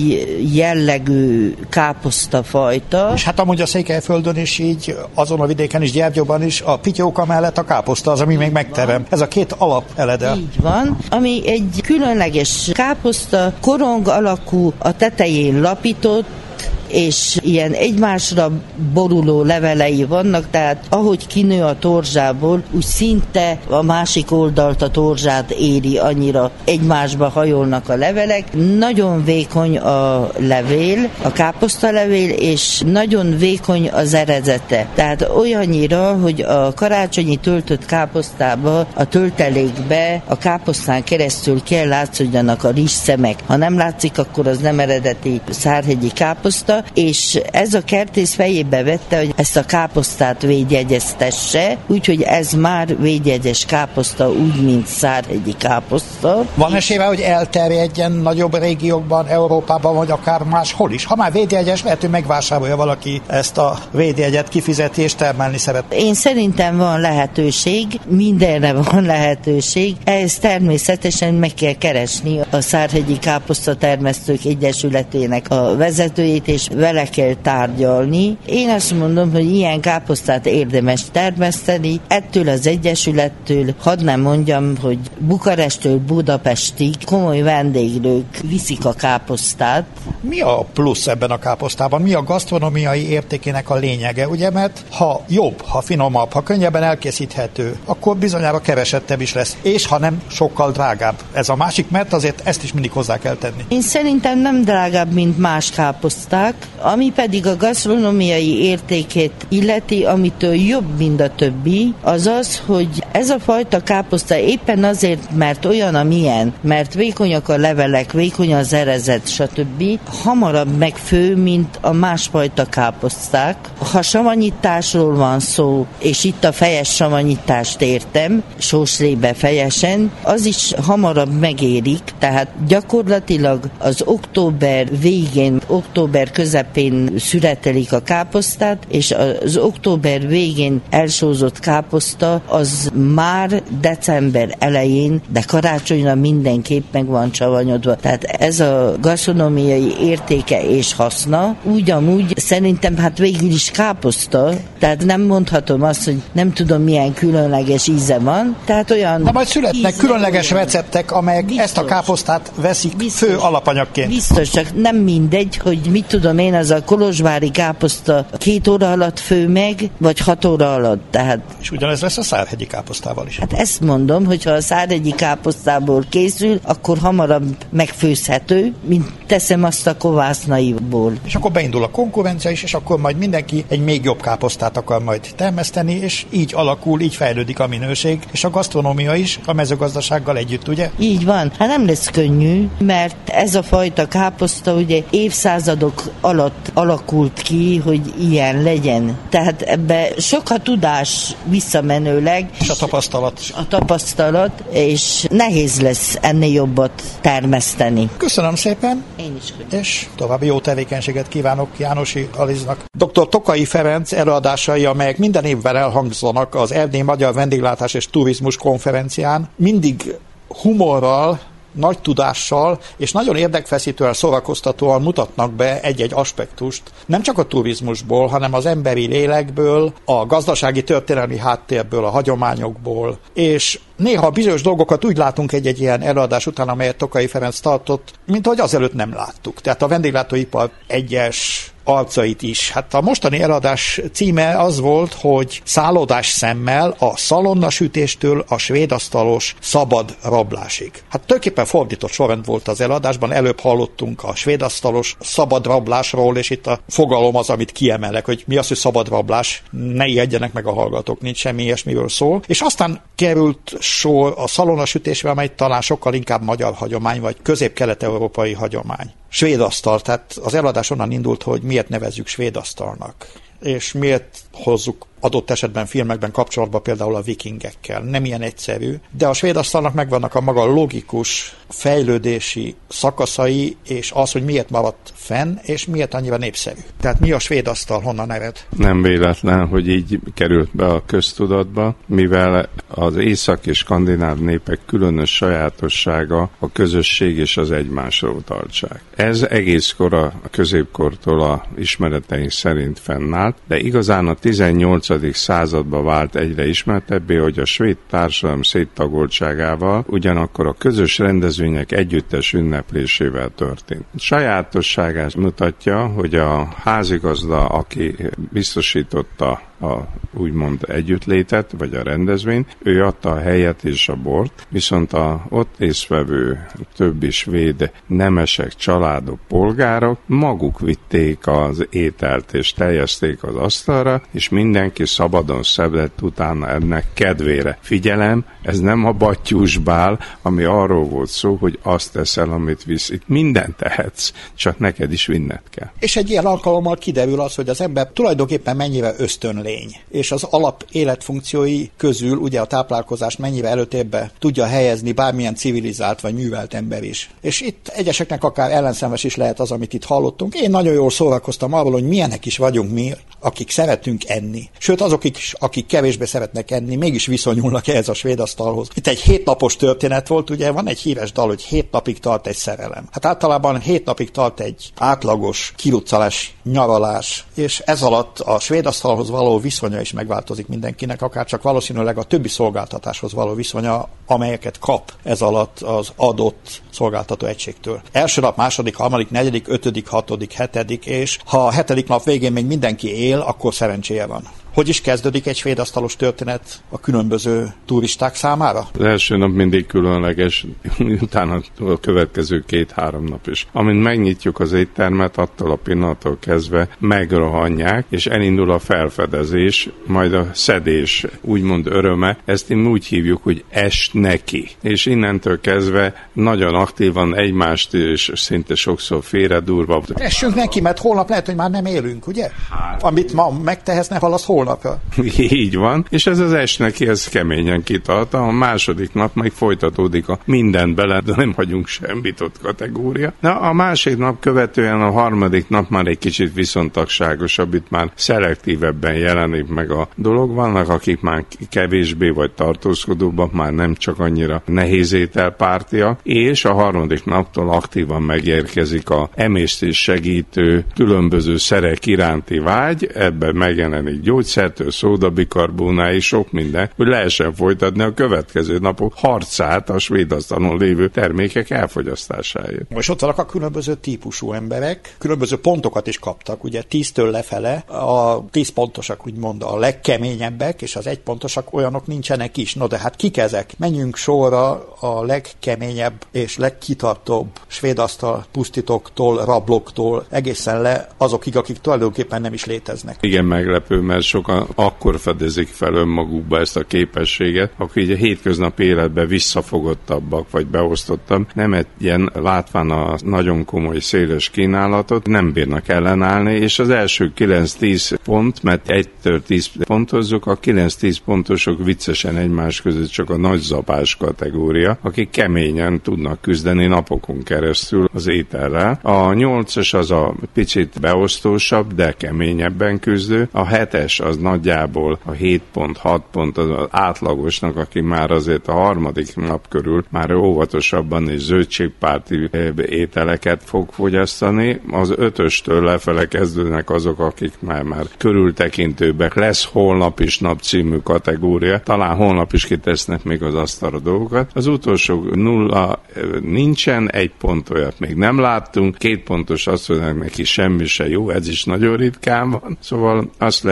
jellegű káposztafajta. És hát amúgy a Székelyföldön is így, azon a vidéken is, Gyergyóban is a pityóka mellett a káposzta az, ami még megterem. Ez a két alapeledel. Így van, ami egy különleges káposzta, korong alakú, a tetején lapított, és ilyen egymásra boruló levelei vannak, tehát ahogy kinő a torzsából, úgy szinte a másik oldalt, a torzsát éri, annyira egymásba hajolnak a levelek. Nagyon vékony a levél, a káposztalevél, és nagyon vékony az erezete. Tehát olyannyira, hogy a karácsonyi töltött káposztába, a töltelékbe, a káposztán keresztül kell látszódjanak a rizsszemek. Ha nem látszik, akkor az nem eredeti szárhegyi káposzta, és ez a kertész fejébe vette, hogy ezt a káposztát védjegyeztesse, úgyhogy ez már védjegyes káposzta, úgy, mint szárhegyi káposzta. Van esélye, hogy elterjedjen nagyobb régiókban, Európában, vagy akár máshol is? Ha már védjegyes, lehet, hogy megvásárolja valaki ezt a védjegyet, kifizeti és termelni szeret. Én szerintem van lehetőség, mindenre van lehetőség. Ehhez természetesen meg kell keresni a Szárhegyi Káposztatermesztők Egyesületének a vezetőjét, és vele kell tárgyalni. Én azt mondom, hogy ilyen káposztát érdemes termeszteni. Ettől az egyesülettől, hadd nem mondjam, hogy Bukarestől Budapestig komoly vendéglők viszik a káposztát. Mi a plusz ebben a káposztában? Mi a gasztronómiai értékének a lényege? Ugye, mert ha jobb, ha finomabb, ha könnyebben elkészíthető, akkor bizonyára kevesettebb is lesz, és ha nem, sokkal drágább. Ez a másik, mert azért ezt is mindig hozzá kell tenni. Én szerintem nem drágább, mint más káposzták, ami pedig a gasztronómiai értékét illeti, amitől jobb, mint a többi, az az, hogy ez a fajta káposzta éppen azért, mert olyan, amilyen, mert vékonyak a levelek, vékony az erezet, stb. Hamarabb megfő, mint a másfajta káposzták. Ha savanyításról van szó, és itt a fejes savanyítást értem, sóslébe fejesen, az is hamarabb megérik, tehát gyakorlatilag az október végén, október közepén szüretelik a káposztát, és az október végén elsózott káposzta az már december elején, de karácsonyra mindenképp meg van savanyodva. Tehát ez a gasztronómiai értéke és haszna. Úgy amúgy szerintem hát végül is káposzta, tehát nem mondhatom azt, hogy nem tudom milyen különleges íze van. Tehát olyan... Na majd születnek különleges olyan receptek, amelyek biztos, ezt a káposztát veszik biztos, fő alapanyagként. Biztos, csak nem mindegy, hogy mit tudom én, az a kolozsvári káposzta két óra alatt fő meg, vagy hat óra alatt. Tehát... És ugyanez lesz a szárhegyi káposztával is. Hát ezt mondom, hogyha a szárhegyi káposztából készül, akkor hamarabb megfőzhető, mint teszem azt a kovásznaiból. És akkor beindul a konkurencia is, és akkor majd mindenki egy még jobb káposztát akar majd termeszteni, és így alakul, így fejlődik a minőség, és a gasztronómia is a mezőgazdasággal együtt, ugye? Így van. Hát nem lesz könnyű, mert ez a fajta káposzta ugye évszázadok alatt alakult ki, hogy ilyen legyen. Tehát ebbe sok a tudás visszamenőleg. És a tapasztalat. A tapasztalat, és nehéz lesz ennél jobbat termeszteni. Köszönöm szépen. Én is köszönöm. És további jó tevékenységet kívánok Jánosi Aliznak. doktor Tokai Ferenc előadásai, amelyek minden évben elhangzanak az Erdély Magyar Vendéglátás és Turizmus Konferencián, mindig humorral, nagy tudással és nagyon érdekfeszítően, szórakoztatóan mutatnak be egy-egy aspektust, nem csak a turizmusból, hanem az emberi lélekből, a gazdasági történelmi háttérből, a hagyományokból, és néha bizonyos dolgokat úgy látunk egy-egy ilyen előadás után, amelyet Tokai Ferenc tartott, mint ahogy azelőtt nem láttuk. Tehát a vendéglátóipar egyes arcait is. Hát a mostani eladás címe az volt, hogy szállodás szemmel a szalonnasütéstől a svédasztalos szabad rablásig. Hát tulajdonképpen fordított sorrend volt az eladásban, előbb hallottunk a svédasztalos szabad rablásról, és itt a fogalom az, amit kiemelek, hogy mi az, hogy szabad rablás, ne ijedjenek meg a hallgatók, nincs semmi ilyesmiről szól. És aztán került sor, a szalonnasütésvel, amely talán sokkal inkább magyar hagyomány, vagy közép-kelet-európai hagyomány. Svéd asztal, tehát az eladás onnan indult, hogy miért nevezzük svéd asztalnak, és miért hozzuk adott esetben filmekben kapcsolatba például a vikingekkel. Nem ilyen egyszerű, de a svéd asztalnak megvannak a maga logikus fejlődési szakaszai, és az, hogy miért maradt fenn, és miért annyira népszerű. Tehát mi a svéd asztal, honnan ered? Nem véletlen, hogy így került be a köztudatba, mivel az észak- és skandináv népek különös sajátossága a közösség és az egymásra utaltság. Ez egészkor a középkortól a ismereteink szerint fennállt, de igazán a tizennyolcadik században vált egyre ismertebbé, hogy a svéd társadalom széttagoltságával ugyanakkor a közös rendezvények együttes ünneplésével történt. Sajátosságát mutatja, hogy a házigazda, aki biztosította a úgymond együttlétet, vagy a rendezvényt, ő adta a helyet és a bort, viszont a ott résztvevő többi svéd nemesek, családok, polgárok maguk vitték az ételt és teljeszték az asztalra, és mindenki szabadon szedett utána ennek kedvére. Figyelem, ez nem a battyúsbál, ami arról volt szó, hogy azt teszel, amit visz. Itt mindent tehetsz, csak neked is vinned kell. És egy ilyen alkalommal kiderül az, hogy az ember tulajdonképpen mennyire ösztönlény, és az alap életfunkciói közül ugye a táplálkozást mennyire előtérbe tudja helyezni bármilyen civilizált vagy művelt ember is. És itt egyeseknek akár ellenszenves is lehet az, amit itt hallottunk. Én nagyon jól szórakoztam arról, hogy milyenek is vagyunk mi, akik szeretünk enni. Sőt, azok is, akik kevésbé szeretnek enni, mégis viszonyulnak ehhez a svéd asztalhoz. Itt egy hétnapos történet volt, ugye van egy híres dal, hogy hét napig tart egy szerelem. Hát általában hét napig tart egy átlagos kiruccalás, nyaralás, és ez alatt a svéd asztalhoz való viszonya is megváltozik mindenkinek, akár csak valószínűleg a többi szolgáltatáshoz való viszonya, amelyeket kap ez alatt az adott szolgáltató egységtől. Első nap, második, harmadik, negyedik, ötödik, hatodik, hetedik, és ha a hetedik nap végén még mindenki él, akkor szerencséje van. Hogy is kezdődik egy svéd asztalos történet a különböző turisták számára? Az első nap mindig különleges, utána a következő két-három nap is. Amint megnyitjuk az éttermet, attól a pillanattól kezdve megrohanják, és elindul a felfedezés, majd a szedés, úgymond öröme. Ezt én úgy hívjuk, hogy est neki. És innentől kezdve nagyon aktívan egymást, és szinte sokszor félredurva. Essünk neki, mert holnap lehet, hogy már nem élünk, ugye? Hát. Amit ma megtehetne, hallasz holnapra. Így van, és ez az est neki, ez keményen kitart. A második nap meg folytatódik a mindent bele, de nem hagyunk semmit ott kategória. Na, a másik nap követően a harmadik nap már egy kicsit viszontagságosabb, itt már szelektívebben jelenik meg a dolog. Vannak, akik már kevésbé vagy tartózkodóbbak, már nem csak annyira nehéz ételpártia, és a harmadik naptól aktívan megérkezik a emésztés segítő különböző szerek iránti vágy, ebben megjelenik gyógyszertől, szódabikarbónáig, sok minden, hogy lehessen folytatni a következő napok harcát a svéd asztalon lévő termékek elfogyasztásáért. Most ott vannak a különböző típusú emberek, különböző pontokat is kaptak, ugye tíztől lefele, a tíz pontosak úgymond a legkeményebbek, és az egy pontosak olyanok nincsenek is. No de hát kik ezek? Menjünk sorra a legkeményebb és legkitartóbb svéd asztal pusztítóktól, rabloktól, egészen le azokig, akik tulajdonképpen nem is léteznek. Igen, meglepő, mert sokan akkor fedezik fel önmagukba ezt a képességet, akik így a hétköznapi életben visszafogottabbak vagy beosztottabb, nem egy ilyen látván a nagyon komoly széles kínálatot, nem bírnak ellenállni, és az első kilenc-tíz pont, mert egytől tíz pontozzuk, a kilenc-tíz pontosok viccesen egymás között csak a nagyzabás kategória, akik keményen tudnak küzdeni napokon keresztül az ételrel. A nyolcas az a picit beosztósabb, de keményebben küzdő, a hetes az nagyjából a hét pont, hat pont az, az átlagosnak, aki már azért a harmadik nap körül már óvatosabban és zöldségpárti ételeket fog fogyasztani. Az ötöstől lefele kezdődnek azok, akik már, már körültekintőbbek. Lesz holnap is nap című kategória. Talán holnap is kitesznek még az asztalra dolgokat. Az utolsó nulla nincsen, egy pont olyat még nem láttunk, két pontos azt mondják neki semmi se jó, ez is nagyon ritkán van. Szóval azt lehet mutatni,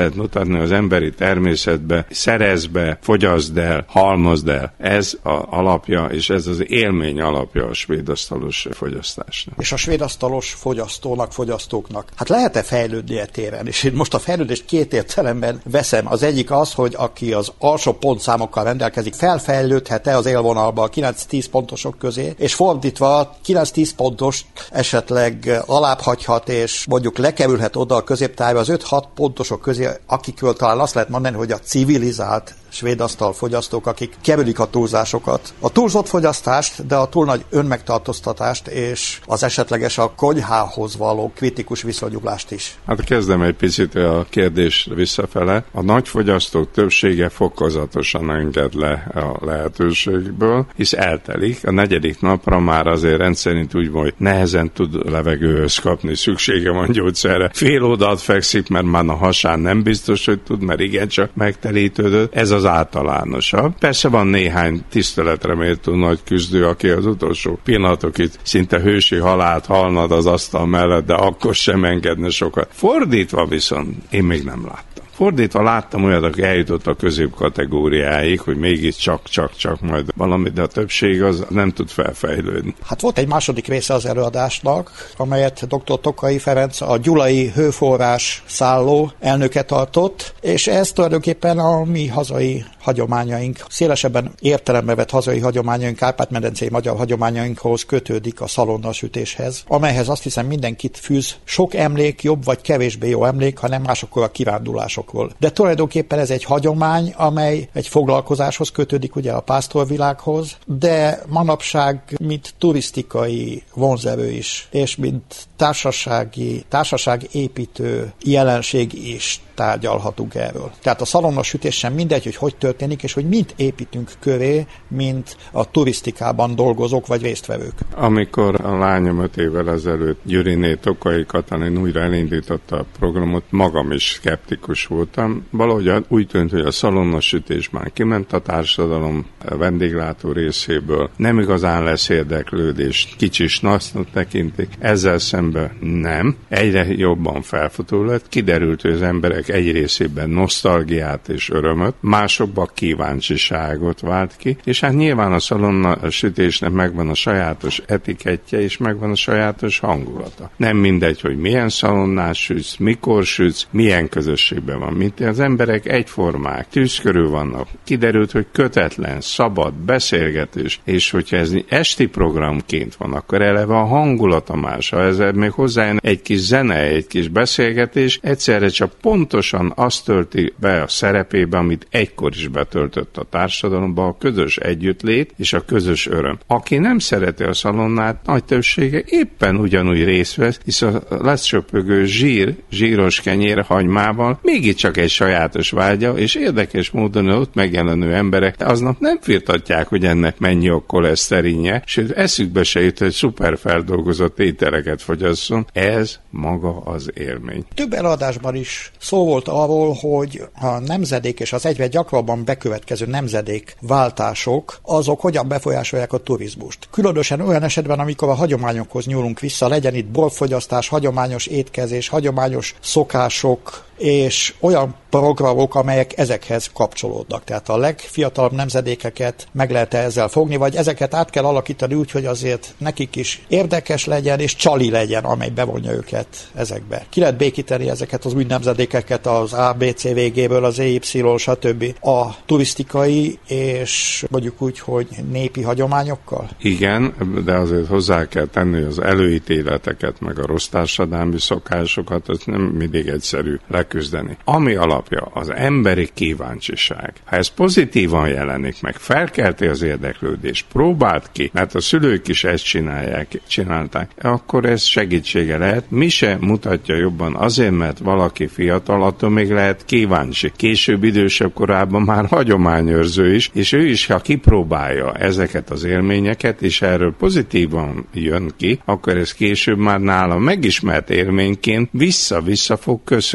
visszaadni az emberi természetbe, szerezd be, fogyaszd el, halmozd el. Ez a alapja, és ez az élmény alapja a svédasztalos fogyasztásnak. És a svédasztalos fogyasztónak, fogyasztóknak, hát lehet-e fejlődni e téren? És én most a fejlődést két értelemben veszem. Az egyik az, hogy aki az alsó pontszámokkal rendelkezik, felfejlődhet-e az élvonalba a kilenc-tíz pontosok közé, és fordítva kilenc-tíz pontos esetleg alábbhagyhat, és mondjuk lekerülhet oda a középtájba az öt-hat pontosok közé, akikről talán azt lehet mondani, hogy a civilizált svéd asztalfogyasztók, akik kerülik a túlzásokat. A túlzott fogyasztást, de a túl nagy önmegtartóztatást és az esetleges a konyhához való kritikus viszonyulást is. Hát kezdem egy picit a kérdés visszafele. A nagy fogyasztók többsége fokozatosan enged le a lehetőségből, hisz eltelik. A negyedik napra már azért rendszerint úgy van, hogy nehezen tud levegőhöz kapni, szüksége van gyógyszerre. Fél oldalt fekszik, mert már a hasán nem biztos, hogy tud, mert igencsak megtelítődött. Ez az általánosabb. Persze van néhány tiszteletre méltó nagy küzdő, aki az utolsó pillanatokig szinte hősi halált halnad az asztal mellett, de akkor sem engedne sokat. Fordítva viszont én még nem láttam. Fordítva láttam olyat, aki eljutott a középkategóriáig, hogy mégis csak-csak-csak majd valami, de a többség az nem tud felfejlődni. Hát volt egy második része az előadásnak, amelyet dr. Tokai Ferenc, a gyulai hőforrás szálló elnöke tartott, és ez tulajdonképpen a mi hazai hagyományaink, szélesebben értelembe vett hazai hagyományaink, kárpát-medencei magyar hagyományainkhoz kötődik a szalonnasütéshez, amelyhez azt hiszem mindenkit fűz sok emlék, jobb vagy kevésbé jó emlék, hanem másokkor a kirándulásokról. De tulajdonképpen ez egy hagyomány, amely egy foglalkozáshoz kötődik, ugye a pásztorvilághoz, de manapság mint turisztikai vonzerő is, és mint társasági, társaságépítő jelenség is tárgyalhatunk erről. Tehát a szalonnasütés sem mindegy, hogy hogy történik, és hogy mit építünk köré, mint a turisztikában dolgozók vagy résztvevők. Amikor a lányom öt évvel ezelőtt Gyuriné Tokai Katalin újra elindította a programot, magam is szkeptikus voltam. Valahogy úgy tűnt, hogy a szalonnasütés már kiment a társadalom a vendéglátó részéből. Nem igazán lesz érdeklődés, kicsis nasznak tekintik. Ezzel szemben nem. Egyre jobban felfutó lett. Kiderült, hogy az emberek egy részében nosztalgiát és örömöt, másokban kíváncsiságot vált ki, és hát nyilván a szalonnasütésnek megvan a sajátos etikettje, és megvan a sajátos hangulata. Nem mindegy, hogy milyen szalonnát sütsz, mikor sütsz, milyen közösségben van. Mint az emberek egyformák, tűz körül vannak. Kiderült, hogy kötetlen, szabad, beszélgetés, és hogyha ez esti programként van, akkor eleve a hangulata más. Ha ezzel még hozzájön egy kis zene, egy kis beszélgetés, egyszerre csak pontosan azt tölti be a szerepébe, amit egykor is betöltött a társadalomba, a közös együttlét és a közös öröm. Aki nem szereti a szalonnát, nagy többsége éppen ugyanúgy részt vesz, hisz a lecsöpögő zsír, zsíros kenyér hagymával mégiscsak egy sajátos vágya, és érdekes módon ott megjelenő emberek aznap nem firtatják, hogy ennek mennyi a koleszterinje, sőt eszükbe se jut, hogy szuper feldolgozott ételeket fogyasszon. Ez maga az élmény. Több előadásban is szó volt arról, hogy a nemzedék és az egyre gyakrabban bekövetkező nemzedék váltások, azok hogyan befolyásolják a turizmust. Különösen olyan esetben, amikor a hagyományokhoz nyúlunk vissza, legyen itt borfogyasztás, hagyományos étkezés, hagyományos szokások, és olyan programok, amelyek ezekhez kapcsolódnak. Tehát a legfiatalabb nemzedékeket meg lehet ezzel fogni, vagy ezeket át kell alakítani úgy, hogy azért nekik is érdekes legyen, és csali legyen, amely bevonja őket ezekbe. Ki lehet békíteni ezeket az új nemzedékeket az á bé cé végéből, az é ipszilon, stb. A turisztikai és mondjuk úgy, hogy népi hagyományokkal? Igen, de azért hozzá kell tenni az előítéleteket, meg a rossz társadalmi szokásokat, az nem mindig egyszerű leküzdeni. Ami alapja az emberi kíváncsiság. Ha ez pozitívan jelenik meg, felkelti az érdeklődést, próbált ki, mert a szülők is ezt csinálják, csinálták, akkor ez segítsége lehet. Mi se mutatja jobban azért, mert valaki fiatal, attól még lehet kíváncsi. Később idősebb korában már hagyományőrző is, és ő is, ha kipróbálja ezeket az élményeket, és erről pozitívan jön ki, akkor ez később már nála megismert élményként vissza-vissza fog köszönni.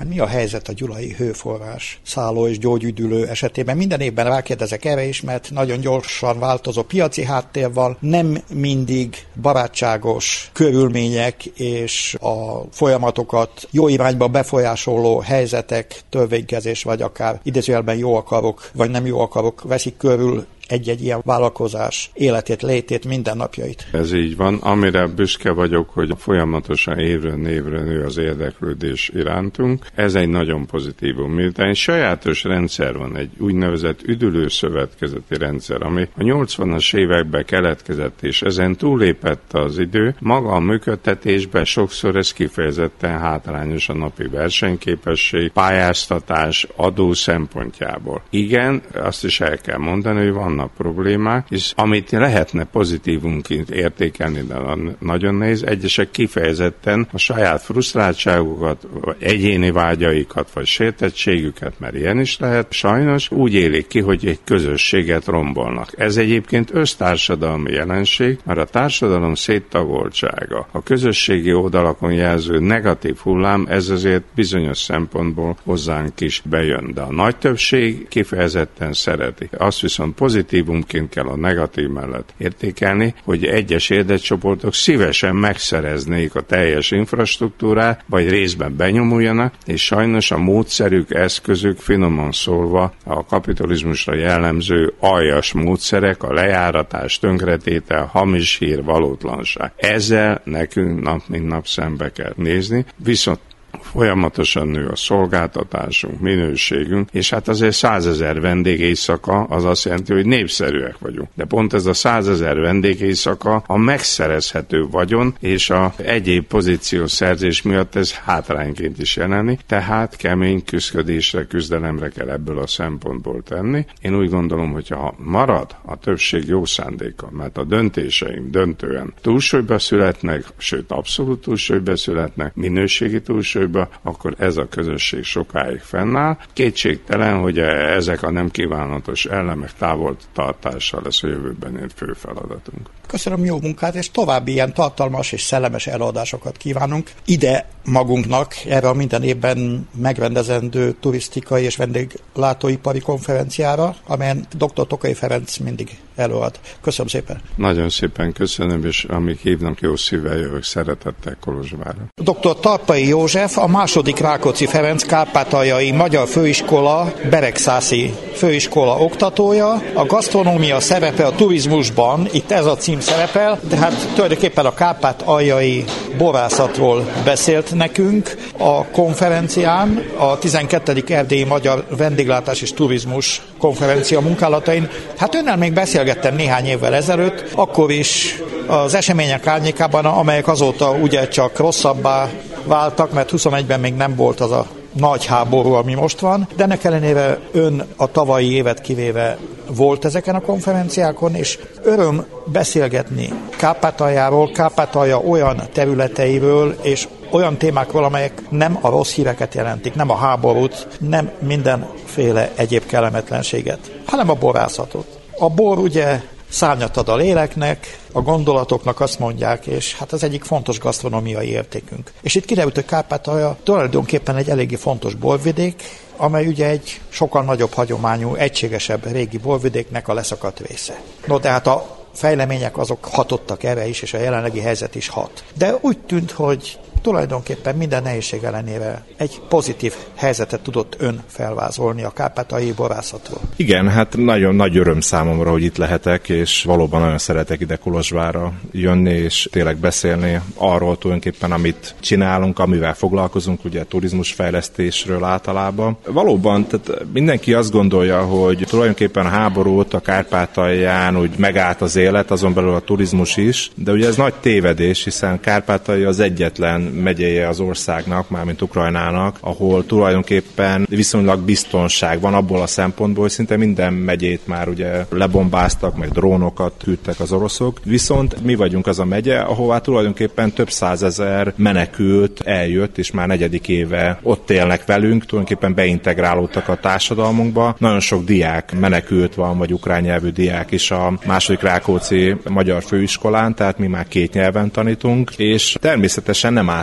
hát mi a helyzet a gyulai hőforrás szálló és gyógyüdülő esetében? Minden évben rákérdezek erre is, mert nagyon gyorsan változó piaci háttér van, nem mindig barátságos körülmények és a folyamatokat jó irányba befolyásoló helyzetek, törvénykezés, vagy akár idézőjelben jó akarok, vagy nem jó akarok veszik körül egy-egy ilyen vállalkozás életét, létét, mindennapjait. Ez így van. Amire büszke vagyok, hogy folyamatosan évről névre nő az érdeklődés irántunk. Ez egy nagyon pozitívum. Miután egy sajátos rendszer van, egy úgynevezett üdülőszövetkezeti rendszer, ami a nyolcvanas években keletkezett, és ezen túlépett az idő, maga a működtetésben sokszor ez kifejezetten hátrányos a napi versenyképesség, pályáztatás, adó szempontjából. Igen, azt is el kell mondani, hogy van vannak problémák, és amit lehetne pozitívunként értékelni, de nagyon nehéz, egyesek kifejezetten a saját frusztráltságukat, egyéni vágyaikat, vagy sértettségüket, mert ilyen is lehet, sajnos úgy élik ki, hogy egy közösséget rombolnak. Ez egyébként össztársadalmi jelenség, mert a társadalom széttagoltsága, a közösségi oldalakon jelző negatív hullám, ez azért bizonyos szempontból hozzánk is bejön. De a nagy többség kifejezetten szereti. Azt viszont pozitívumként kell a negatív mellett értékelni, hogy egyes érdekcsoportok szívesen megszereznék a teljes infrastruktúrát, vagy részben benyomuljanak, és sajnos a módszerük, eszközük, finoman szólva a kapitalizmusra jellemző aljas módszerek, a lejáratás, tönkretétel, hamis hír, valótlanság. Ezzel nekünk nap mint nap szembe kell nézni, viszont folyamatosan nő a szolgáltatásunk, minőségünk, és hát azért százezer vendég éjszaka az azt jelenti, hogy népszerűek vagyunk. De pont ez a százezer vendég éjszaka a megszerezhető vagyon, és a egyéb pozíciószerzés miatt ez hátrányként is jelenni, tehát kemény küszködésre, küzdelemre kell ebből a szempontból tenni. Én úgy gondolom, hogy ha marad a többség jó szándéka, mert a döntéseink döntően túlsúlyba születnek, sőt abszolút túlsúlyba születnek, minőségi túlsúlyba, akkor ez a közösség sokáig fennáll. Kétségtelen, hogy ezek a nem kívánatos elemek távol tartása lesz a jövőben egy fő feladatunk. Köszönöm, jó munkát, és további ilyen tartalmas és szellemes előadásokat kívánunk ide magunknak, erre a minden évben megrendezendő turisztikai és vendéglátóipari konferenciára, amelyen dr. Tokai Ferenc mindig előad. Köszönöm szépen. Nagyon szépen köszönöm, és amíg hívnak, jó szívvel jövök szeretettel Kolozsvárra. doktor Tarpai József, a második Rákóczi Ferenc Kárpátaljai Magyar Főiskola Beregszászi Főiskola oktatója. A gasztronómia szerepe a turizmusban, itt ez a cím szerepel, de hát tulajdonképpen a kárpátaljai borászatról beszélt nekünk a konferencián, a tizenkettedik Erdélyi Magyar Vendéglátás és Turizmus konferencia munkálatain. Hát önnel még beszélgettem néhány évvel ezelőtt, akkor is az események árnyékában, amelyek azóta ugye csak rosszabbá váltak, mert huszonegyben még nem volt az a nagy háború, ami most van, de ennek ellenére ön a tavalyi évet kivéve volt ezeken a konferenciákon, és öröm beszélgetni Kárpátaljáról, Kárpátalja olyan területeiről, és olyan témákról, amelyek nem a rossz híreket jelentik, nem a háborút, nem mindenféle egyéb kellemetlenséget, hanem a borászatot. A bor ugye szárnyat ad a léleknek, a gondolatoknak azt mondják, és hát az egyik fontos gasztronómiai értékünk. És itt kiderült, hogy Kárpátalja tulajdonképpen egy eléggé fontos borvidék, amely ugye egy sokkal nagyobb hagyományú, egységesebb régi borvidéknek a leszakadt része. No, tehát a fejlemények azok hatottak erre is, és a jelenlegi helyzet is hat. De úgy tűnt, hogy tulajdonképpen minden nehézség ellenére egy pozitív helyzetet tudott ön felvázolni a kárpátaljai borászatról. Igen, hát nagyon nagy öröm számomra, hogy itt lehetek, és valóban nagyon szeretek ide Kolozsvárra jönni, és tényleg beszélni arról tulajdonképpen, amit csinálunk, amivel foglalkozunk, ugye turizmusfejlesztésről általában. Valóban, tehát mindenki azt gondolja, hogy tulajdonképpen a háborút a Kárpátalján úgy megállt az élet, azon belül a turizmus is, de ugye ez nagy tévedés, hiszen Kárpátalja az egyetlen megyéje az országnak, mármint Ukrajnának, ahol tulajdonképpen viszonylag biztonság van abból a szempontból, hogy szinte minden megyét már ugye lebombáztak, meg drónokat küldtek az oroszok. Viszont mi vagyunk az a megye, ahová tulajdonképpen több százezer menekült eljött, és már negyedik éve ott élnek velünk, tulajdonképpen beintegrálódtak a társadalmunkba. Nagyon sok diák menekült van, vagy ukrán nyelvű diák is a második Rákóczi Magyar Főiskolán, tehát mi már két nyelven tanítunk, és természetesen nem áll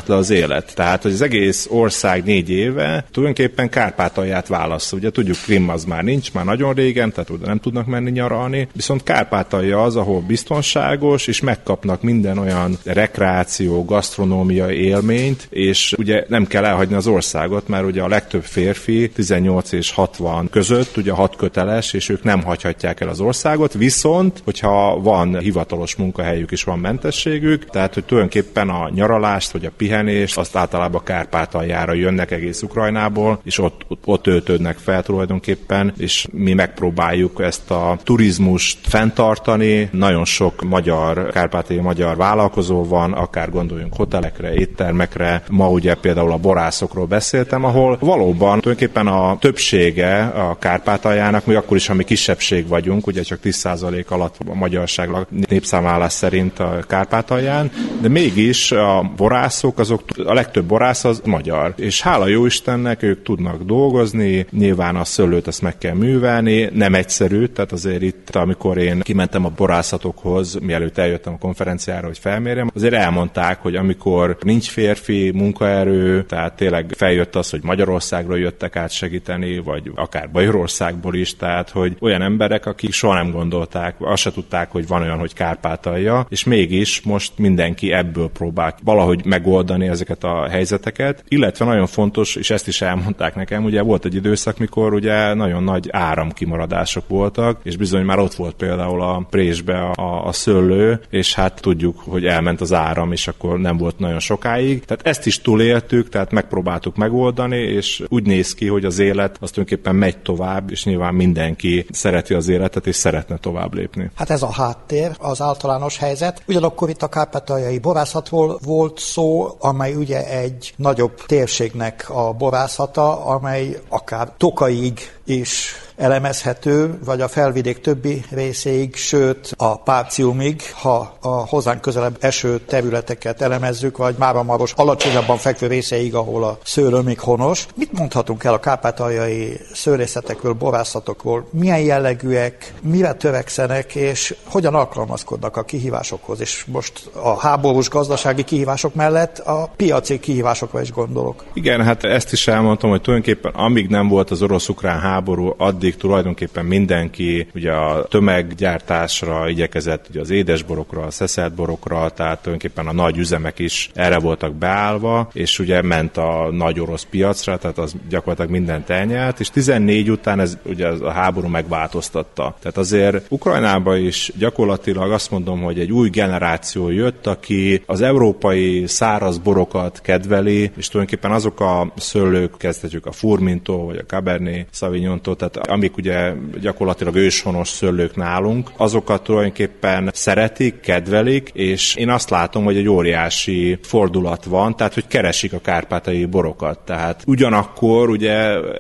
állt le az élet. Tehát, hogy az egész ország négy éve tulajdonképpen Kárpátalját válassza. Ugye tudjuk, Krim az már nincs, már nagyon régen, tehát oda nem tudnak menni nyaralni, viszont Kárpátalja az, ahol biztonságos, és megkapnak minden olyan rekreáció, gasztronómiai élményt, és ugye nem kell elhagyni az országot, mert ugye a legtöbb férfi tizennyolc és hatvan között ugye hat köteles, és ők nem hagyhatják el az országot, viszont, hogyha van hivatalos munkahelyük és van mentességük, tehát, hogy tulajdonképpen a nyaralást, vagy a pihenést, azt általában Kárpátaljára jönnek egész Ukrajnából, és ott, ott, ott öltődnek fel tulajdonképpen, és mi megpróbáljuk ezt a turizmust fenntartani. Nagyon sok magyar, kárpátaljai magyar vállalkozó van, akár gondoljunk hotelekre, éttermekre. Ma ugye például a borászokról beszéltem, ahol valóban tulajdonképpen a többsége a Kárpátaljának, még akkor is, ha mi kisebbség vagyunk, ugye csak tíz százalék alatt a magyarság népszámlálás szerint a Kárpátalján, de mégis a borászok, azok, a legtöbb borász az magyar. És hála jó Istennek, ők tudnak dolgozni, nyilván a szőlőt ezt meg kell művelni, nem egyszerű, tehát azért itt, amikor én kimentem a borászatokhoz, mielőtt eljöttem a konferenciára, hogy felmérjem, azért elmondták, hogy amikor nincs férfi munkaerő, tehát tényleg feljött az, hogy Magyarországról jöttek át segíteni, vagy akár Bajorországból is, tehát hogy olyan emberek, akik soha nem gondolták, azt se tudták, hogy van olyan, hogy Kárpátalja, és mégis most mindenki ebből próbál valahogy megoldani ezeket a helyzeteket, illetve nagyon fontos, és ezt is elmondták nekem, ugye volt egy időszak, mikor ugye nagyon nagy áramkimaradások voltak, és bizony már ott volt például a Présbe a, a szőlő, és hát tudjuk, hogy elment az áram, és akkor nem volt nagyon sokáig. Tehát ezt is túléltük, tehát megpróbáltuk megoldani, és úgy néz ki, hogy az élet az tulajdonképpen megy tovább, és nyilván mindenki szereti az életet, és szeretne tovább lépni. Hát ez a háttér, az általános helyzet. Ugyanakkor itt a kárpátaljai borászatról volt szó, amely ugye egy nagyobb térségnek a borászata, amely akár Tokaig is elemezhető, vagy a felvidék többi részéig, sőt a Párciumig, ha a hozzánk közelebb eső területeket elemezzük, vagy Máramaros alacsonyabban fekvő részeig, ahol a szőlő még honos. Mit mondhatunk el a kárpátaljai szőlészetekről, borászatokról? Milyen jellegűek, mire törekszenek, és hogyan alkalmazkodnak a kihívásokhoz? És most a háborús gazdasági kihívások mellett a piaci kihívásokra is gondolok. Igen, hát ezt is elmondtam, hogy tulajdonképpen amíg nem volt az orosz-ukrán háború, addig tulajdonképpen mindenki ugye a tömeggyártásra igyekezett, ugye az édesborokra, a szeszelt borokra, tehát tulajdonképpen a nagy üzemek is erre voltak beállva, és ugye ment a nagy orosz piacra, tehát az gyakorlatilag mindent elnyelt, és tizennégy után ez ugye a háború megváltoztatta. Tehát azért Ukrajnában is gyakorlatilag azt mondom, hogy egy új generáció jött, aki az európai száraz borokat kedveli, és tulajdonképpen azok a szőlők, kezdhetjük a Furmintól, vagy a Cabernet Sauvignontól, tehát amik ugye gyakorlatilag őshonos szőlők nálunk, azokat tulajdonképpen szeretik, kedvelik, és én azt látom, hogy egy óriási fordulat van, tehát hogy keresik a kárpátaljai borokat. Tehát ugyanakkor ugye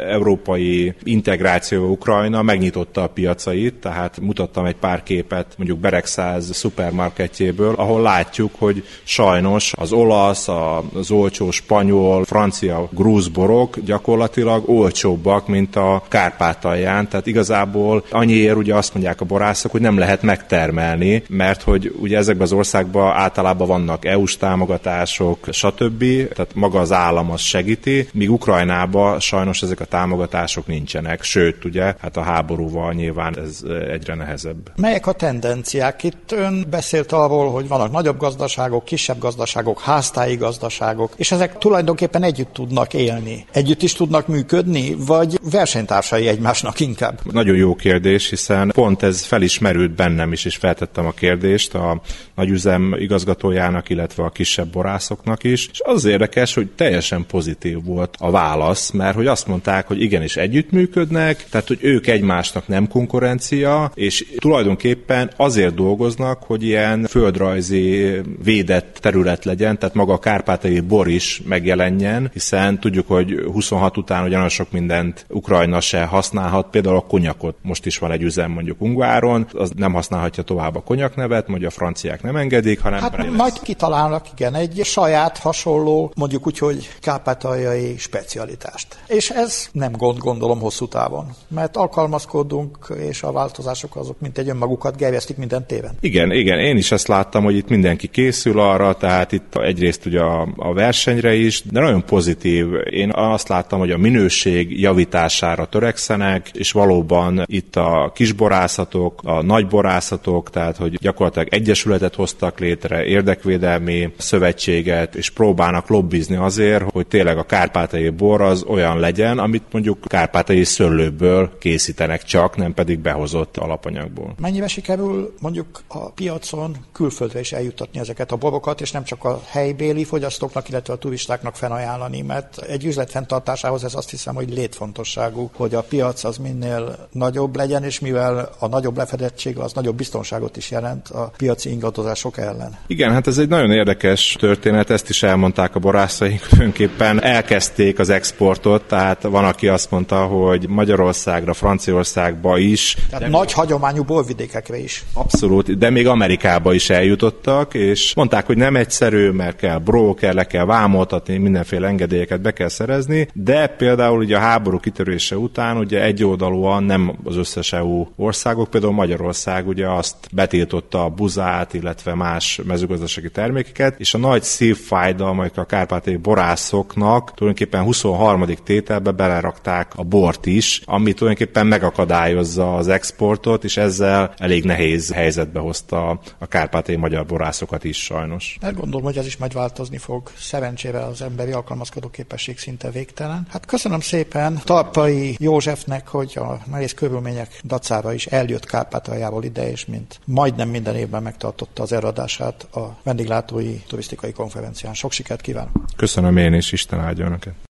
európai integráció Ukrajna megnyitotta a piacait, tehát mutattam egy pár képet mondjuk Beregszáz szupermarketjéből, ahol látjuk, hogy sajnos az olasz, az olcsó spanyol, francia, grúz borok gyakorlatilag olcsóbbak, mint a Kárpátalján, tehát igazából annyiért ugye azt mondják a borászok, hogy nem lehet megtermelni, mert hogy ugye ezekben az országban általában vannak é u-s támogatások, stb. Tehát maga az állam az segíti, míg Ukrajnában sajnos ezek a támogatások nincsenek, sőt ugye, hát a háborúval nyilván ez egyre nehezebb. Melyek a tendenciák? Itt ön beszélt arról, hogy vannak nagyobb gazdaságok, kisebb gazdaságok, háztáji gazdaságok, és ezek tulajdonképpen együtt tudnak élni. Együtt is tudnak működni, vagy versenytársai egymásnak inkább? Nagyon jó kérdés, hiszen pont ez felismerült bennem is, és feltettem a kérdést a nagyüzem igazgatójának, illetve a kisebb borászoknak is, és az érdekes, hogy teljesen pozitív volt a válasz, mert hogy azt mondták, hogy igenis együttműködnek, tehát hogy ők egymásnak nem konkurencia, és tulajdonképpen azért dolgoznak, hogy ilyen földrajzi védett terület legyen, tehát maga a kárpátaljai bor is megjelenjen, hiszen tudjuk, hogy huszonhat után ugye nagyon sok mindent Ukrajna se használhat használhat, például a konyakot. Most is van egy üzem mondjuk Ungváron, az nem használhatja tovább a konyak nevet, mondjuk a franciák nem engedik, hanem... Hát majd kitalálnak, igen, egy saját hasonló, mondjuk úgy, hogy kárpátaljai specialitást. És ez nem gond, gondolom hosszú távon, mert alkalmazkodunk, és a változások azok mint egy önmagukat gerjesztik minden téren. Igen, igen, én is ezt láttam, hogy itt mindenki készül arra, tehát itt egyrészt ugye a, a versenyre is, de nagyon pozitív. Én azt láttam, hogy a minőség javítására törekszenek, és valóban itt a kisborászatok, a nagyborászatok, tehát hogy gyakorlatilag egyesületet hoztak létre, érdekvédelmi szövetséget, és próbálnak lobbizni azért, hogy tényleg a kárpátaljai bor az olyan legyen, amit mondjuk kárpátaljai szőlőből készítenek csak, nem pedig behozott alapanyagból. Mennyibe sikerül mondjuk a piacon külföldre is eljutatni ezeket a borokat, és nem csak a helybéli fogyasztóknak, illetve a turistáknak felajánlani, mert egy üzlet fenntartásához ez azt hiszem, hogy létfontosságú, hogy a piac az minél nagyobb legyen, és mivel a nagyobb lefedettség az nagyobb biztonságot is jelent a piaci ingadozások ellen. Igen, hát ez egy nagyon érdekes történet, ezt is elmondták a borászaink, tulajdonképpen elkezdték az exportot, tehát van, aki azt mondta, hogy Magyarországra, Franciaországba is. Tehát nagy még... hagyományú borvidékekre is. Abszolút, de még Amerikába is eljutottak, és mondták, hogy nem egyszerű, mert kell broker, le kell vámoltatni, mindenféle engedélyeket be kell szerezni, de például ugye a háború kitörése után ugye egyoldalúan nem az összes é u országok, például Magyarország ugye azt betiltotta a buzát, illetve más mezőgazdasági termékeket, és a nagy szívfájdalmak a kárpátaljai borászoknak tulajdonképpen huszonharmadik tételbe belerakták a bort is, ami tulajdonképpen megakadályozza az exportot, és ezzel elég nehéz helyzetbe hozta a kárpátaljai magyar borászokat is sajnos. Hát gondolom, hogy ez is majd változni fog. Szerencsére az emberi alkalmazkodó képesség szinte végtelen. Hát köszönöm szépen Talpai Józsefnek, hogy a nehéz körülmények dacára is eljött Kárpátaljából ide, és mint majdnem minden évben megtartotta az előadását a vendéglátói turisztikai konferencián. Sok sikert kívánok! Köszönöm én is, Isten áldja önöket!